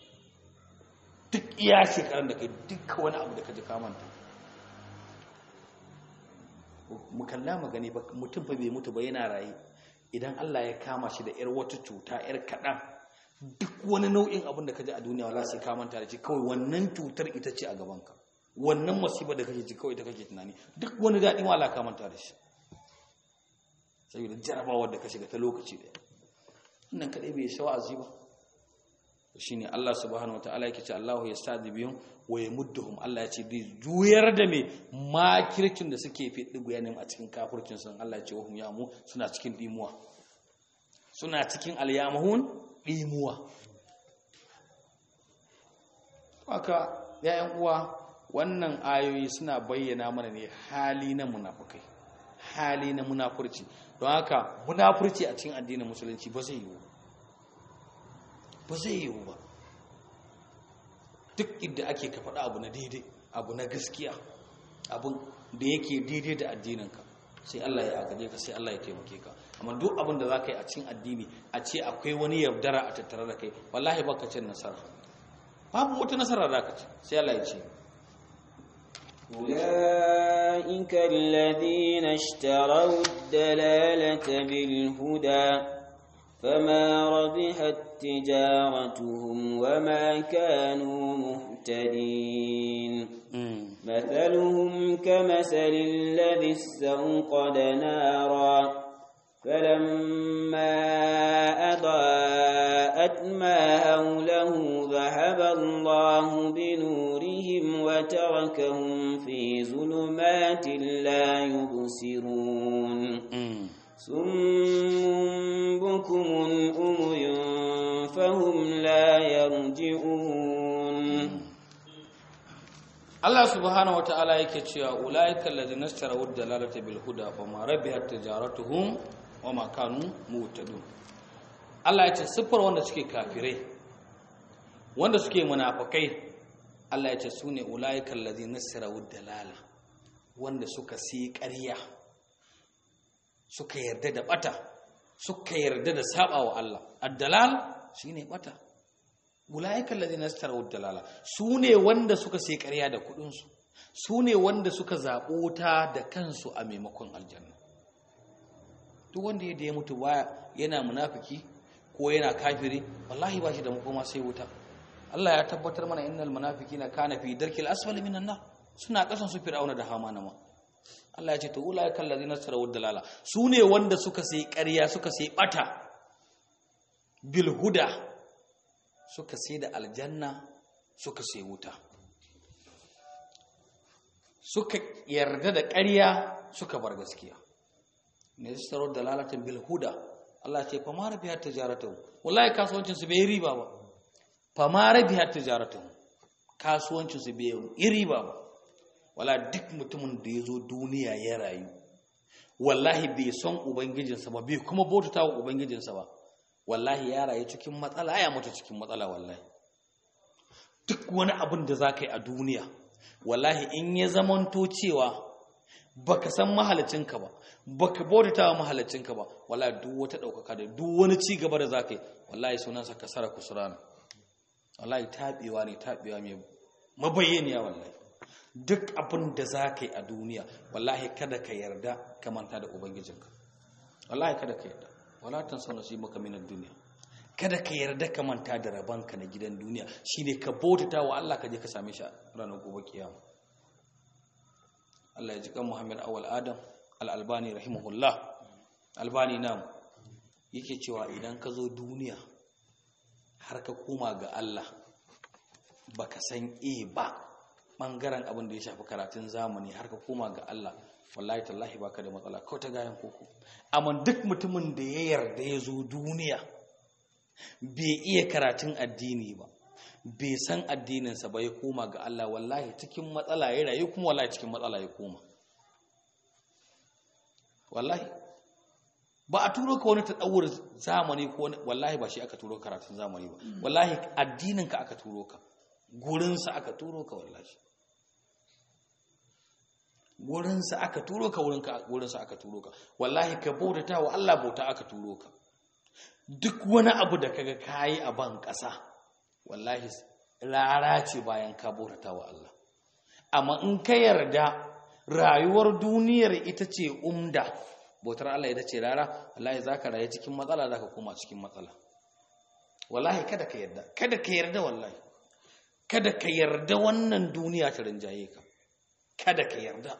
Duk iya shekaran da kai, duk wani abu da ka ji kamanta. Mu kalla mu gani ba, mutum fa bai mutu ba yana raye, idan Allah ya kama shi da 'yar wata cuta 'yar kaɗan, duk wani nau'in abin da ka ji a duniya wallahi sai ka manta da shi, kawai wannan cutar ita ce a gabanka. Wannan musibar da kake ji kawai ta kake tunani, duk wani daɗi ma Allah ka manta da shi, saboda jarabawar da ka shiga ta lokaci ɗaya. Wannan kaɗai bai sha wa'azi ba. Shine Allah subhanahu wataala yake ce Allahu yasta'dhi bihim wa yamudduhum. Allah ya ce zai juyar da me makircin da suke fi digu yanin a cikin kafircin sun. Allah ya ce wahum yamu, suna cikin dimuwa, suna cikin alyamahun dimuwa. Haka yayan uwa, wannan ayoyi suna bayyana mana ne hali na munafukai, hali na munafurci. Don haka munafurci a cikin addinin musulunci ba zai yiwu ba zai yiwu ba duk inda ake ka faɗa abu na daidai, abu na gaskiya, abun da yake daidai da addininka, sai Allah ya agaje ka, sai Allah ya taimake ka. Amma duk abin da za ka yi a cikin addini a ce akwai wani yaudara a tattare da kai, wallahi baka cin nasara, babu wata nasara da ka ci. Sai Allah ya ce أولئك الذين اشتروا الدلالة بالهدى فما ربحت تجارتهم وما كانوا مهتدين مثلهم كمثل الذي استوقد نارا فلما أضاءت ما حوله ذهب الله بنورهم وتركهم في ظلمات لا يبصرون صم بكم أمي فهم لا يرجعون. Allah subhanahu wa ta'ala yake cewa ulaika allazina ishtaraw ad-dalalata bil huda fama rabihat tijaratuhum wama kanu muhtadun. Allah ya ce siffar wanda suke kafirai, wanda suke munafikai, Allah ya ce sune ulaika allazina ishtaraw ad-dalala, wanda suka si ƙarya, suka yarda da bata, suka yarda da sabawa Allah. Ad-dalal shine bata. Ulaika alladhina ishtaraw ad-dalala, sune wanda suka sai ƙarya da kudin su, sune wanda suka zabo ta da kansu a maimakon aljanna. Duk wanda ya da ya mutu baya yana munafiki ko yana kafiri, wallahi ba shi da makoma sai wuta. Allah ya tabbatar mana innal munafiqina kana fi darkil asfali minan nar, suna kasan su fir'auna da hamana ma. Allah ya ce to ulaika alladhina ishtaraw ad-dalala, sune wanda suka sai ƙarya, suka sai bata bil huda, suka sai da aljanna, suka sai wuta, suka yarda da ƙarya, suka bar gaskiya. Ne su tsaro da lalatan bil huda. Allah ce fa mara biya tijaratu, wallahi kasuwancin su bai riba ba. Fa mara biya tijaratu, kasuwancin su bai yi riba ba. Wala duk mutumin da ya zo duniya ya rayu, wallahi bai son ubangijinsa ba, bai kuma bautata wa ubangijinsa ba, wallahi ya rayu cikin matsala, ya mutu cikin matsala. Wallahi duk wani abin da za ka yi a duniya, wallahi in ya zamanto cewa baka san mahalicinka ba, baka bautata wa mahalicinka ba, wallahi duk wata ɗaukaka da duk wani ci gaba da za ka yi, wallahi sunansa kasara kusurana. Wallahi taɓewa ne, taɓewa mai mabayyaniya. Wallahi duk abin da za ka yi a duniya, wallahi kada ka yarda ka manta da ubangijinka. Wallahi kada ka yarda. Wala tansa nasibaka min ad-dunya, kada ka yarda ka manta da rabanka na gidan duniya, shine ka bautata wa Allah, ka je ka same shi ranar gobe kiyama. Allah ya ji kan Muhammad Awwal Adam al-Albani rahimahullah. Albani nam yake cewa idan ka zo duniya har ka koma ga Allah baka san e ba bangaren abin da ya shafi karatun zamani, har ka koma ga Allah, wallahi tallahi baka da matsala ko ta gayan koko. Amma duk mutumin da ya yarda ya zo duniya bai iya karatun addini ba, bai san addininsa ba, ya koma ga Allah, wallahi cikin matsala ya rayu, kuma wallahi cikin matsala ya koma. Wallahi ba a turo ka wani tadawur zamani ko wallahi ba shi aka turo karatun zamani ba, wallahi addininka aka turo ka, gurinsa aka turo ka, wallahi wurinsa aka turo ka, wurinsa aka turo ka, wallahi ka bautata wa Allah, bauta aka turo ka. Duk wani abu da kaga kayi a ban ƙasa, wallahi rara ce bayan ka bautata wa Allah. Amma in ka yarda rayuwar duniyar ita ce umda, bautar Allah ita ce rara, wallahi zaka rayu cikin matsala, zaka koma cikin matsala. Wallahi kada ka yarda, kada ka yarda, wallahi kada ka yarda wannan duniya ta rinjaye ka, kada ka yarda.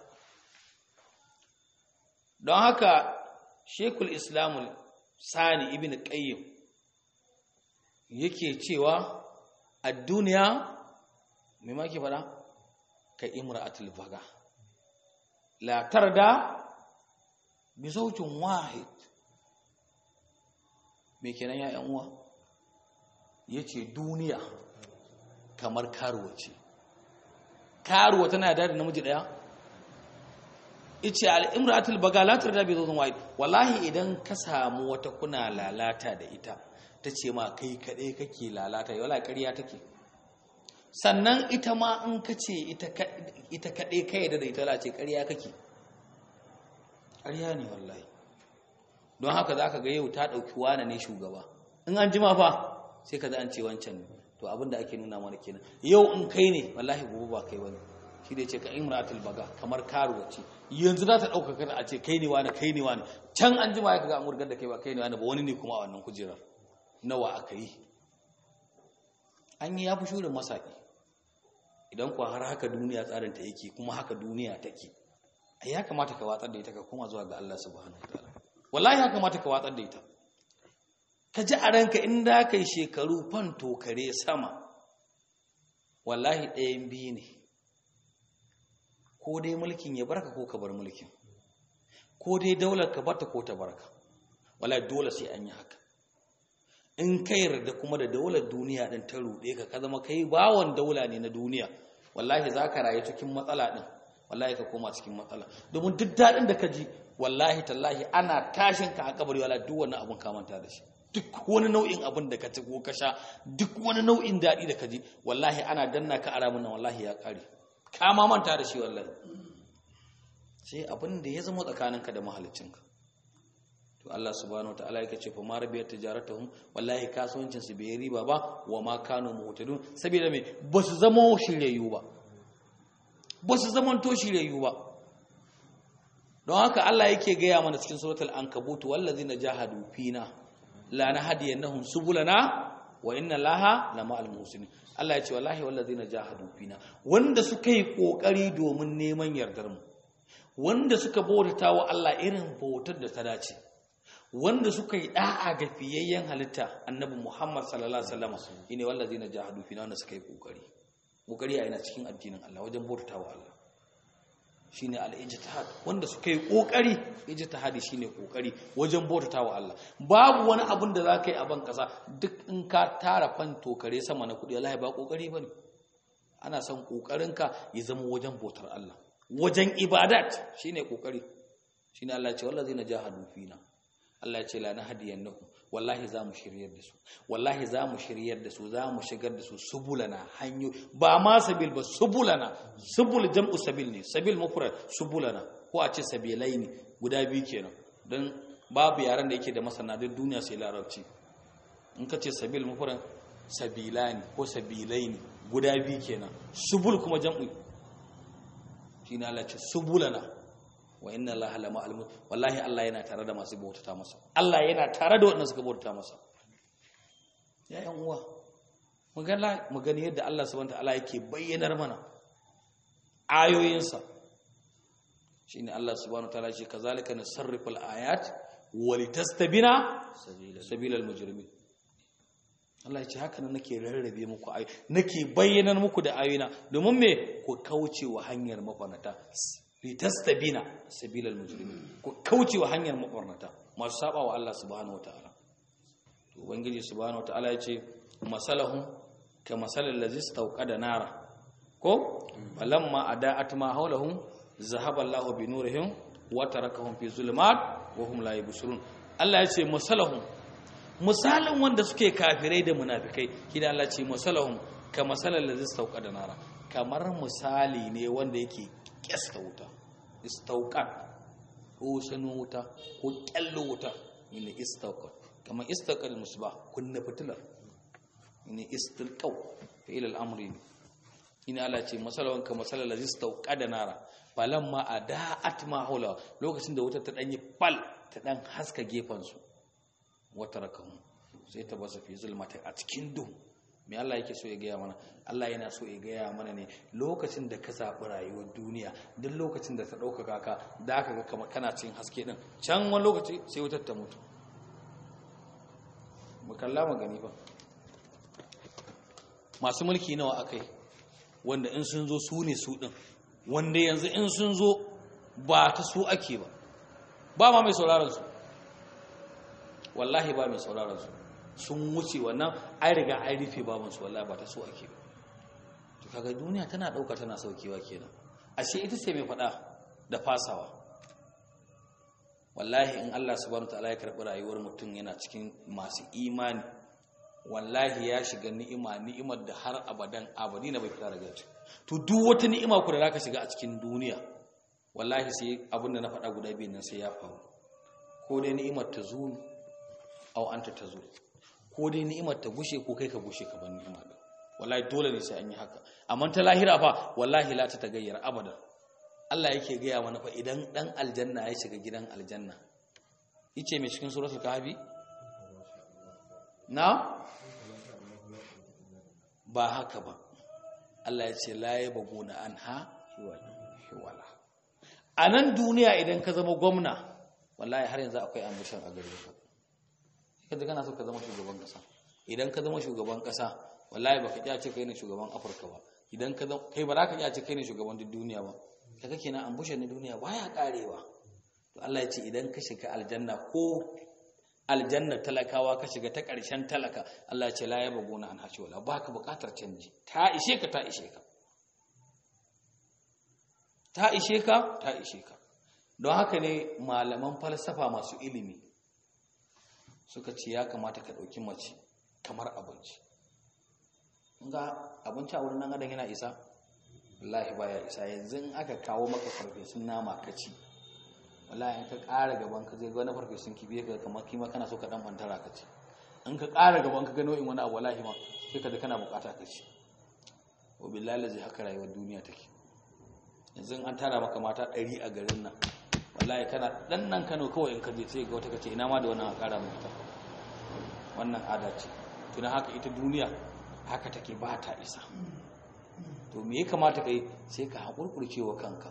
Don haka Sheikhul Islam Sani Ibn Qayyim yake cewa a duniya me ma ke fada ka imra'atul baga la tarda bi zawjin wahid. Me kenan ya yan uwa? Yace duniya kamar karuwa ce, karuwa tana yarda da namiji daya ice al-imratul baga la tarda bi zawjin wahid wallahi idan ka samu wata kuna lalata da ita tace ma kai kade kake lalata wallahi ƙarya take sannan ita ma in kace ita ita kade kai da ita la ce ƙarya kake ƙarya ne wallahi don haka zaka ga yau ta dauki wani ne shugaba in an jima fa sai kaza an ce wancan ne to abinda ake nuna mana kenan yau in kai ne wallahi gobe ba kai bane shi da ce ka imratul baga kamar karuwa ce yanzu za ta dauka kada a ce kai ne wani kai ne wani can an jima ya kaga an murgar da kai ba kai ne wani ba wani ne kuma a wannan kujerar nawa aka yi an yi yafi shurin masaki idan kuwa har haka duniya tsarin ta yake kuma haka duniya take ai ya kamata ka watsar da ita ka koma zuwa ga Allah subhanahu wataala wallahi ya kamata ka watsar da ita ka ji a ranka in da kai shekaru fanto kare sama wallahi ɗayan biyu ne ko dai mulkin ya barka ko ka bar mulkin ko dai daular ka barta ko ta barka wallahi dole sai an yi haka in ka yarda kuma da daular duniya din ta rude ka ka zama kai bawon daula ne na duniya wallahi zaka rayu cikin matsala din wallahi ka koma cikin matsala domin duk dadin da ka ji wallahi tallahi ana tashin ka a kabari wallahi duk wannan abun ka manta da shi duk wani nau'in abin da ka ci ko ka sha duk wani nau'in dadi da ka ji wallahi ana danna ka aramin nan wallahi ya kare ka ma manta da shi wallahi sai abin da ya zama tsakaninka da mahaliccinka to Allah subhanahu wataala yake ce fa marabiyat tijaratuhum wallahi kasuwancin su bai riba ba wa ma kanu muhtadun saboda me basu zama shiryayyu ba basu zaman to shiryayyu ba don haka Allah yake ga ya mana cikin suratul ankabut wallazina jahadu fina la nahdiyannahum subulana wa inna laha lama'al muhsinin Allah ya ce wallahi wallazina jahadu fina wanda suka yi kokari domin neman yardar mu wanda suka bautata wa Allah irin bautar da ta dace wanda suka yi da'a ga fiyayyen halitta annabi Muhammad sallallahu alaihi wasallam shine wallazina jahadu fina wanda suka yi kokari kokari a ina cikin addinin Allah wajen bautata wa Allah shine al-ijtihad wanda suka yi kokari ijtihadi shine kokari wajen bautata wa Allah babu wani abin da zaka yi a ban kasa duk in ka tara fanto kare sama na kudi wallahi ba kokari bane ana son kokarinka ya zama wajen bautar Allah wajen ibadat shine kokari shine Allah ya ce wallazina jahadu fina Allah ya ce la nahdiyannahum wallahi za mu shiryar da su wallahi za mu shiryar da su za mu shigar da su subulana hanyo ba ma sabil ba subulana subul jam'u sabil ne sabil mufrad subulana ko a ce sabilaini guda biyu kenan dan babu yaran da yake da masana duk duniya sai larabci in ka ce sabil mufrad sabilani ko sabilaini guda biyu kenan subul kuma jam'u shine Allah ya ce subulana wa inna allaha lama alimu wallahi Allah yana tare da masu bautata masa Allah yana tare da waɗanda suka bautata masa ya yan uwa magana magani yadda Allah subhanahu wataala yake bayyanar mana ayoyinsa shine Allah subhanahu wataala ce kazalika nasarriful ayat walitastabina sabilal mujrimin Allah ya ce haka nan nake rarrabe muku ayoyi nake bayyanar muku da ayoyina domin me ku kauce wa hanyar mafanata litastabina sabilal mujrimin ku kaucewa hanyar mabarnata masu saba wa Allah subhanahu wataala to ubangiji subhanahu wataala yace masalahum ka masalal ladzi istawqada nara ko falamma adaat ma hawlahum zahaba Allahu bi nurihim wa tarakahum fi zulumat wa hum la yubsirun Allah yace masalahum misalin wanda suke kafirai da munafikai kida Allah ce masalahum ka masalal ladzi istawqada nara kamar misali ne wanda yake kyasta wuta istauqat ko sanu wuta ko kyallo wuta ne istauqat kamar istaqal musbah kunna fitilar ne istilqaw fi'il al-amri ina Allah ce masalan ka masalan lazi istauqada nara falamma adaat ma hawla lokacin da wuta ta danyi fal ta dan haska gefan su watarakahum sai ta basa fi zulmata a cikin duhu me Allah yake so ya gaya mana Allah yana so ya gaya mana ne lokacin da ka zaɓi rayuwar duniya duk lokacin da ta ɗaukaka ka da aka ga kamar kana cikin haske ɗin can wani lokaci sai wutar ta mutu mu kalla magani ba masu mulki nawa akai wanda in sun zo su ne su ɗin wanda yanzu in sun zo ba ta su ake ba ba ma mai sauraron su wallahi ba mai sauraron su sun wuce wannan an riga an rufe babansu wallahi ba ta so ake ba kaga duniya tana dauka tana saukewa kenan ashe ita ce mai fada da fasawa. Wallahi in Allah subhanahu wataala ya karbi rayuwar mutum yana cikin masu imani, wallahi ya shiga ni'ima ni'imar da har abadan abadi na bai fita daga ciki. To duk wata ni'ima ku da zaka shiga a cikin duniya, wallahi sai abinda na faɗa guda biyu nan sai ya faru. Ko dai ni'imar ta zulu aw anta tazul, ko dai ni'imar ta gushe ko kai ka gushe ka ban ni'ima da. Wallahi dole ne sai an yi haka. Amma ta lahira fa wallahi la ta tagayyar abadan. Allah yake gaya mana fa idan dan aljanna ya shiga gidan aljanna, yace mai cikin suratul kahfi na ba haka ba. Allah ya ce la yabghuna anha hiwala. A nan duniya idan ka zama gwamna, wallahi har yanzu akwai ambition a gare ka. Kaje kana so ka zama shugaban kasa. Idan ka zama shugaban kasa, wallahi baka iya ce kai ne shugaban Afirka ba. Idan ka kai ba za ka iya ce kai ne shugaban duniya ba. Kaga kenan ambition na duniya baya karewa. To Allah ya ce idan ka shiga aljanna, ko aljanna talakawa ka shiga ta ƙarshen talaka, Allah ya ce la yabghuna anha hiwala, baka buƙatar canji. Ta ishe ka ta ishe ka. ta ishe ka ta ishe ka. Don haka ne malaman falsafa masu ilimi suka ce ya kamata ka ɗauki mace kamar abinci. Ga abinci a wurin nan adam yana isa? Wallahi baya isa. Yanzu in aka kawo maka farfesun nama ka ci, wallahi in ka ƙara gaban ka zai ga wani farfesun kibi ka kamar kima kana so ka dan bantara ka ci. In ka ƙara gaban ka ga nau'in wani abu, wallahi ma sai ka da kana bukata ka ci. Wa billahi lazi haka rayuwar duniya take. Yanzu an tara maka mata ɗari a garin nan, wallahi kana dan nan Kano kawai in ka je sai ga wata kace ina ma da wannan a ƙara mata. Wannan ada ce. Tuna haka ita duniya haka take ba ta isa. To me ya kamata kai? Sai ka hakurkurce wa kanka,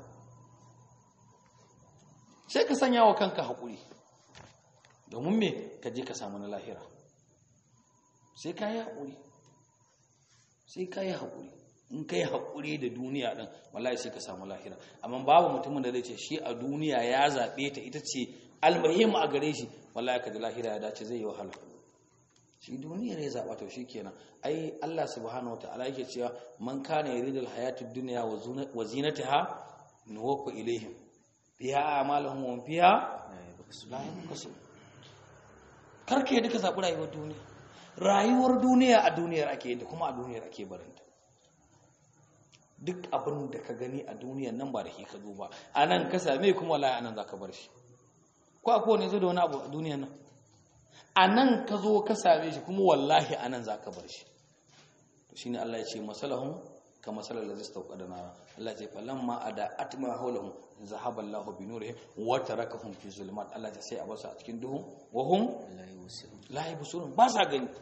sai ka sanya wa kanka hakuri. Domin me? Ka je ka samu na lahira. Sai ka yi hakuri, sai ka yi hakuri. In kai haƙuri da duniya ɗin, wallahi sai ka samu lahira. Amma babu mutumin da zai ce shi a duniya ya zaɓe ta, ita ce almuhim a gare shi, wallahi ka da lahira ya dace zai yi wahala. Shi duniya ne ya zaɓa, to shi kenan. Ai Allah subhanahu wataala yake cewa man kana yuridul hayatid dunya wa zinataha nuwaffa ilaihim fiha a'maluhum wa fiha la yubkhasun. Karka yadda ka zaɓi rayuwar duniya. Rayuwar duniya a duniyar ake yadda, kuma a duniyar ake barinta. Duk abin da ka gani a duniyan nan ba da ke ka zo ba, a nan ka same kuma wallahi a nan za ka bar shi. Ko akwai wani zo da wani abu a duniyan nan, a nan ka zo ka same shi kuma wallahi a nan za ka bar shi. To shi ne Allah ya ce masalahun ka masalar da zai stauka da nara. Allah ya ce falamma a da atma haulahun zahaba Allahu bi nurihim wa tarakahum fi zulumat. Allah ya sai a basu a cikin duhu wa hum la yubsirun, ba sa gani.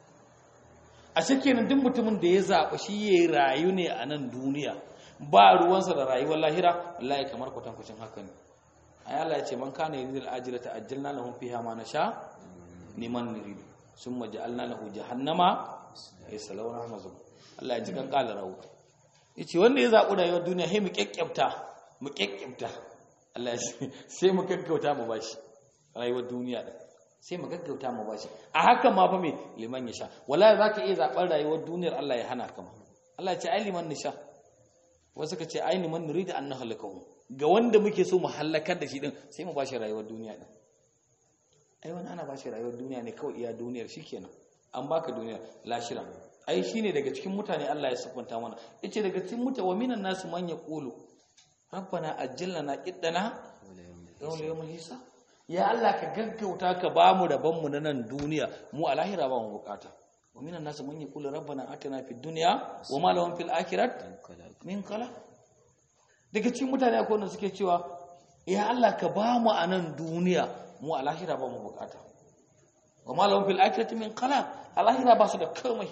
A cikin duk mutumin da ya zaɓa shi ya rayu ne a nan duniya, ba ruwansa da rayuwar lahira, wallahi kamar kwatankwacin haka ne. Ai Allah ya ce man kana yuridul ajilata ajjalna lahu fiha ma nasha liman nurid summa ja'alna lahu jahannama yaslawna mazum. Allah ya ji kan kala rawu. Yace wanda ya zaɓi rayuwar duniya sai mu kekkyafta mu kekkyafta. Allah ya ce sai mu kakkauta mu bashi rayuwar duniya din. Sai mu gaggauta mu bashi. A haka ma fa me liman yasha. Wallahi zaka iya zabar rayuwar duniyar Allah ya hana ka ma. Allah ya ce ai liman nisha. Wasu ka ce ai liman nurid an nahlakahu. Ga wanda muke so mu halakar da shi din sai mu bashi rayuwar duniya din. Ai wani ana bashi rayuwar duniya ne kawai iya duniyar shikenan. An baka duniyar lashira. Ai shine daga cikin mutane Allah ya sufanta mana. Yace daga cikin mutane wa minan nasu man yaqulu rabbana ajjalna qiddana yawmal hisab. Ya Allah ka gaggauta ka ba mu rabonmu na nan duniya, mu a lahira ba mu bukata. Wa minan nasu man yaqulu rabbana atina fid dunya wa ma lahum fil akhirati min kala. Daga cikin mutane akwai wanda suke cewa ya Allah ka ba mu a nan duniya, mu a lahira ba mu bukata. Wa ma lahum fil akhirati min kala. A lahira ba su da komai.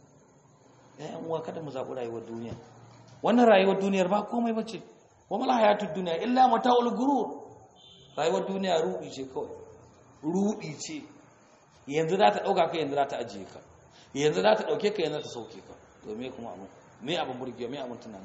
Ya yan uwa kada mu zabi rayuwar duniya. Wannan rayuwar duniyar ba komai bace. Wa mal hayatud dunya illa mata'ul ghurur. Rayuwar duniya ruɗi ce kawai, ruɗi ce. Yanzu za ta ɗauka ka, yanzu za ta ajiye ka, yanzu za ta ɗauke ka, yanzu ta sauke ka. To me kuma abin, me abin burgewa, me abin tunani,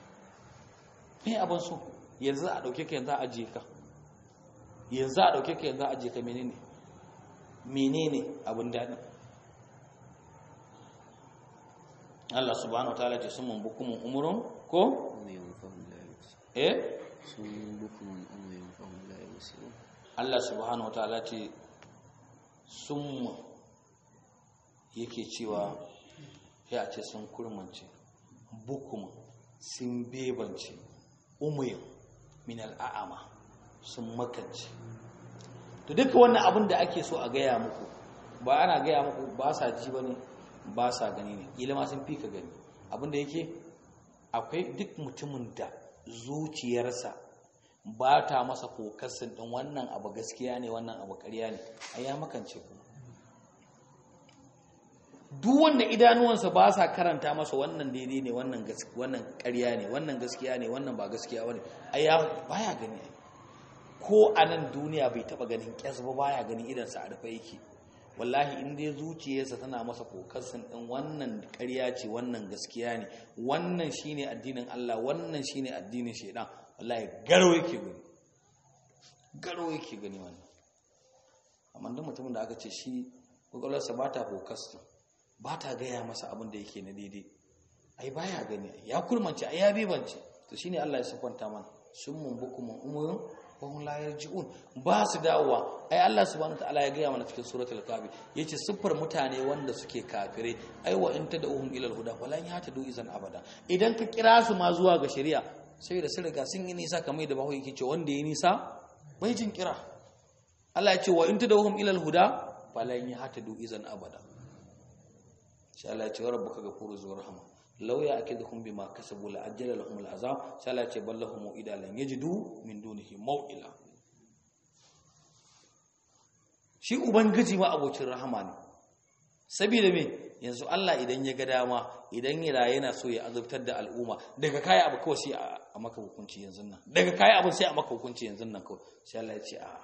me abin so? Yanzu za a ɗauke ka, yanzu za a ajiye ka, yanzu za a ɗauke ka, yanzu za a ajiye ka. menene menene abin daɗin? Allah subhanahu wataala ce sun mun bukumun umurun ko eh sun bukumun umurun fahum la yusirun. Allah subhanahu wataala ce sun yake cewa ya ce sun kurmance bukumun sun bebance umuyin min al'a'ama sun makance. To duka wannan abin da ake so a gaya muku ba ana gaya muku ba sa ji bane ba sa gani ne, ilima sun fi ka gani. Abinda yake akwai duk mutumin da zuciyarsa ba ta masa fokasin din wannan abu gaskiya ne wannan abu ƙarya ne, ai ya makance kuma. Duk wanda idanuwansa ba sa karanta masa wannan daidai ne wannan gaskiya wannan ƙarya ne wannan gaskiya ne wannan ba gaskiya bane, ai ya baya gani. Ko a nan duniya bai taba ganin kyas ba, baya gani idan sa a rufe yake. Wallahi in dai zuciyarsa tana masa kokarsin din wannan ƙarya ce wannan gaskiya ne wannan shine addinin Allah wannan shine addinin shedan, wallahi garo yake gani garo yake gani wannan. Amma duk mutumin da aka ce shi kokarsa ba ta fokarsin ba ta gaya masa abin da yake na daidai, ai baya gani, ya kurmance ai ya bibance. To shine Allah ya sifanta mana summun bukumun umurun wahum la yarji'un, ba su dawowa. Ai Allah subhanahu wataala ya gaya mana cikin suratul kahfi yace siffar mutane wanda suke kafirai ai wa in tad'uhum ila al-huda falan yahtadu izan abada. Idan ka kira su ma zuwa ga shari'a sai da sun riga sun yi nisa, kamar da bawo yake ce wanda ya nisa bai jin kira. Allah ya ce wa in tad'uhum ila al-huda falan yahtadu izan abada. Sai Allah ya ce rabbuka ghafurur rahim law ya'kidukum bima kasabu la ajjala lahum al'azab. Sai Allah ya ce ballahum mu'ida lan yajidu min dunihi maw'ila. Shi ubangiji ma abocin rahama ne, saboda me yanzu Allah idan ya ga dama idan ya raye yana so ya azabtar da al'umma daga kai abu kawai sai a maka hukunci yanzu nan daga kai abu sai a maka hukunci yanzu nan kawai. Sai Allah ya ce a'a,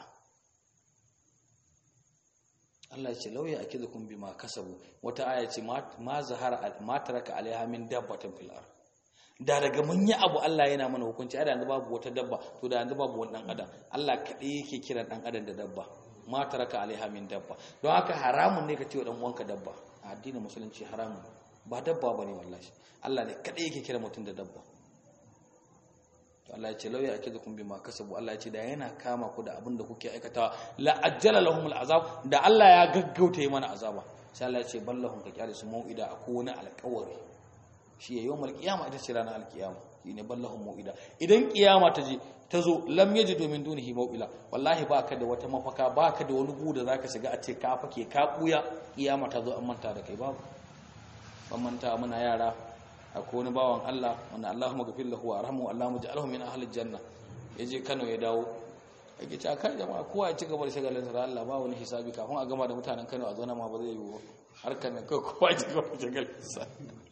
Allah ya ce lauya akidukum bima kasabu. Wata aya ce ma zahara ma taraka alaiha min dabbatin fil ard. Da daga mun yi abu Allah yana mana hukunci, ai da yanzu babu wata dabba, to da yanzu babu wani dan adam. Allah kadai yake kira dan adam da dabba, ma taraka alaiha min dabba. Don haka haramun ne ka ce wa dan uwanka dabba. A addinin musulunci haramun ba dabba bane wallahi. Allah ne kadai yake kira mutum da dabba. To Allah ya ce lauya akidukum bima kasabu. Allah ya ce da yana kama ku da abin da kuke aikatawa la ajjala lahumul azab, da Allah ya gaggauta yi mana azaba. Sai Allah ya ce ballahum ka kyale su mau'ida akwai wani alƙawari, shi ya yawmal qiyama, ita ce ranar alƙiyama, shine ballahum mau'ida. Idan kiyama ta je ta zo lam yajidu min dunihi mau'ila, wallahi baka da wata mafaka baka da wani gu da zaka shiga a ce ka fake ka kuya, kiyama ta zo an manta da kai babu. Ban manta muna yara akwai wani bawan Allah wanda Allahumma ghafir lahu warhamhu Allahumma ja'alhu min ahli janna, yaje Kano ya dawo yake cewa kai jama'a kowa ya ci gaba da shagalin sa Allah ba wani hisabi kafin a gama da mutanen Kano a zo na ma ba zai yi ba harkar nan kai kowa ya ci gaba da shagalin sa.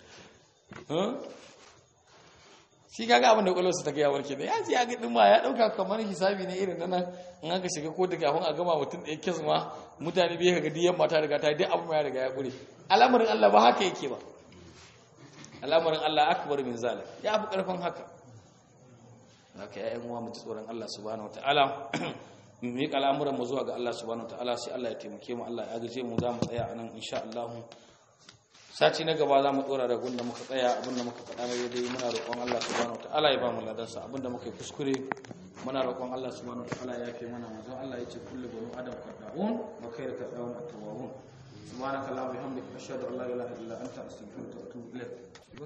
Shi kaga abin da kwalwarsa ta gaya warke da ya ji ya ga din ma ya dauka kamar hisabi ne irin nan in aka shiga ko da kafin a gama mutum ɗaya kes ma mutane bai kaga diyan mata riga ta dai abin ma ya riga ya kure. Al'amarin Allah ba haka yake ba, al'amarin Allah akbar min zalik, ya fi karfin haka. Haka ya yan uwa mu ji tsoron Allah subhanahu wataala, mu miƙa al'amuran mu zuwa ga Allah subhanahu wataala, sai Allah ya taimake mu, Allah ya agaje mu, za mu tsaya anan insha Allah. Sati na gaba za mu dora da gunda muka tsaya, abinda muka faɗa mai dai muna roƙon Allah subhanahu wataala ya ba mu ladansa, abinda muka yi kuskure muna roƙon Allah subhanahu wataala ya kai mana. Manzo Allah ya ce kullu banu adam qad'un wa khairu qad'un at-tawwabun. Subhanaka allahumma wa bihamdika ashhadu an la ilaha illa anta astaghfiruka wa atubu ilayk.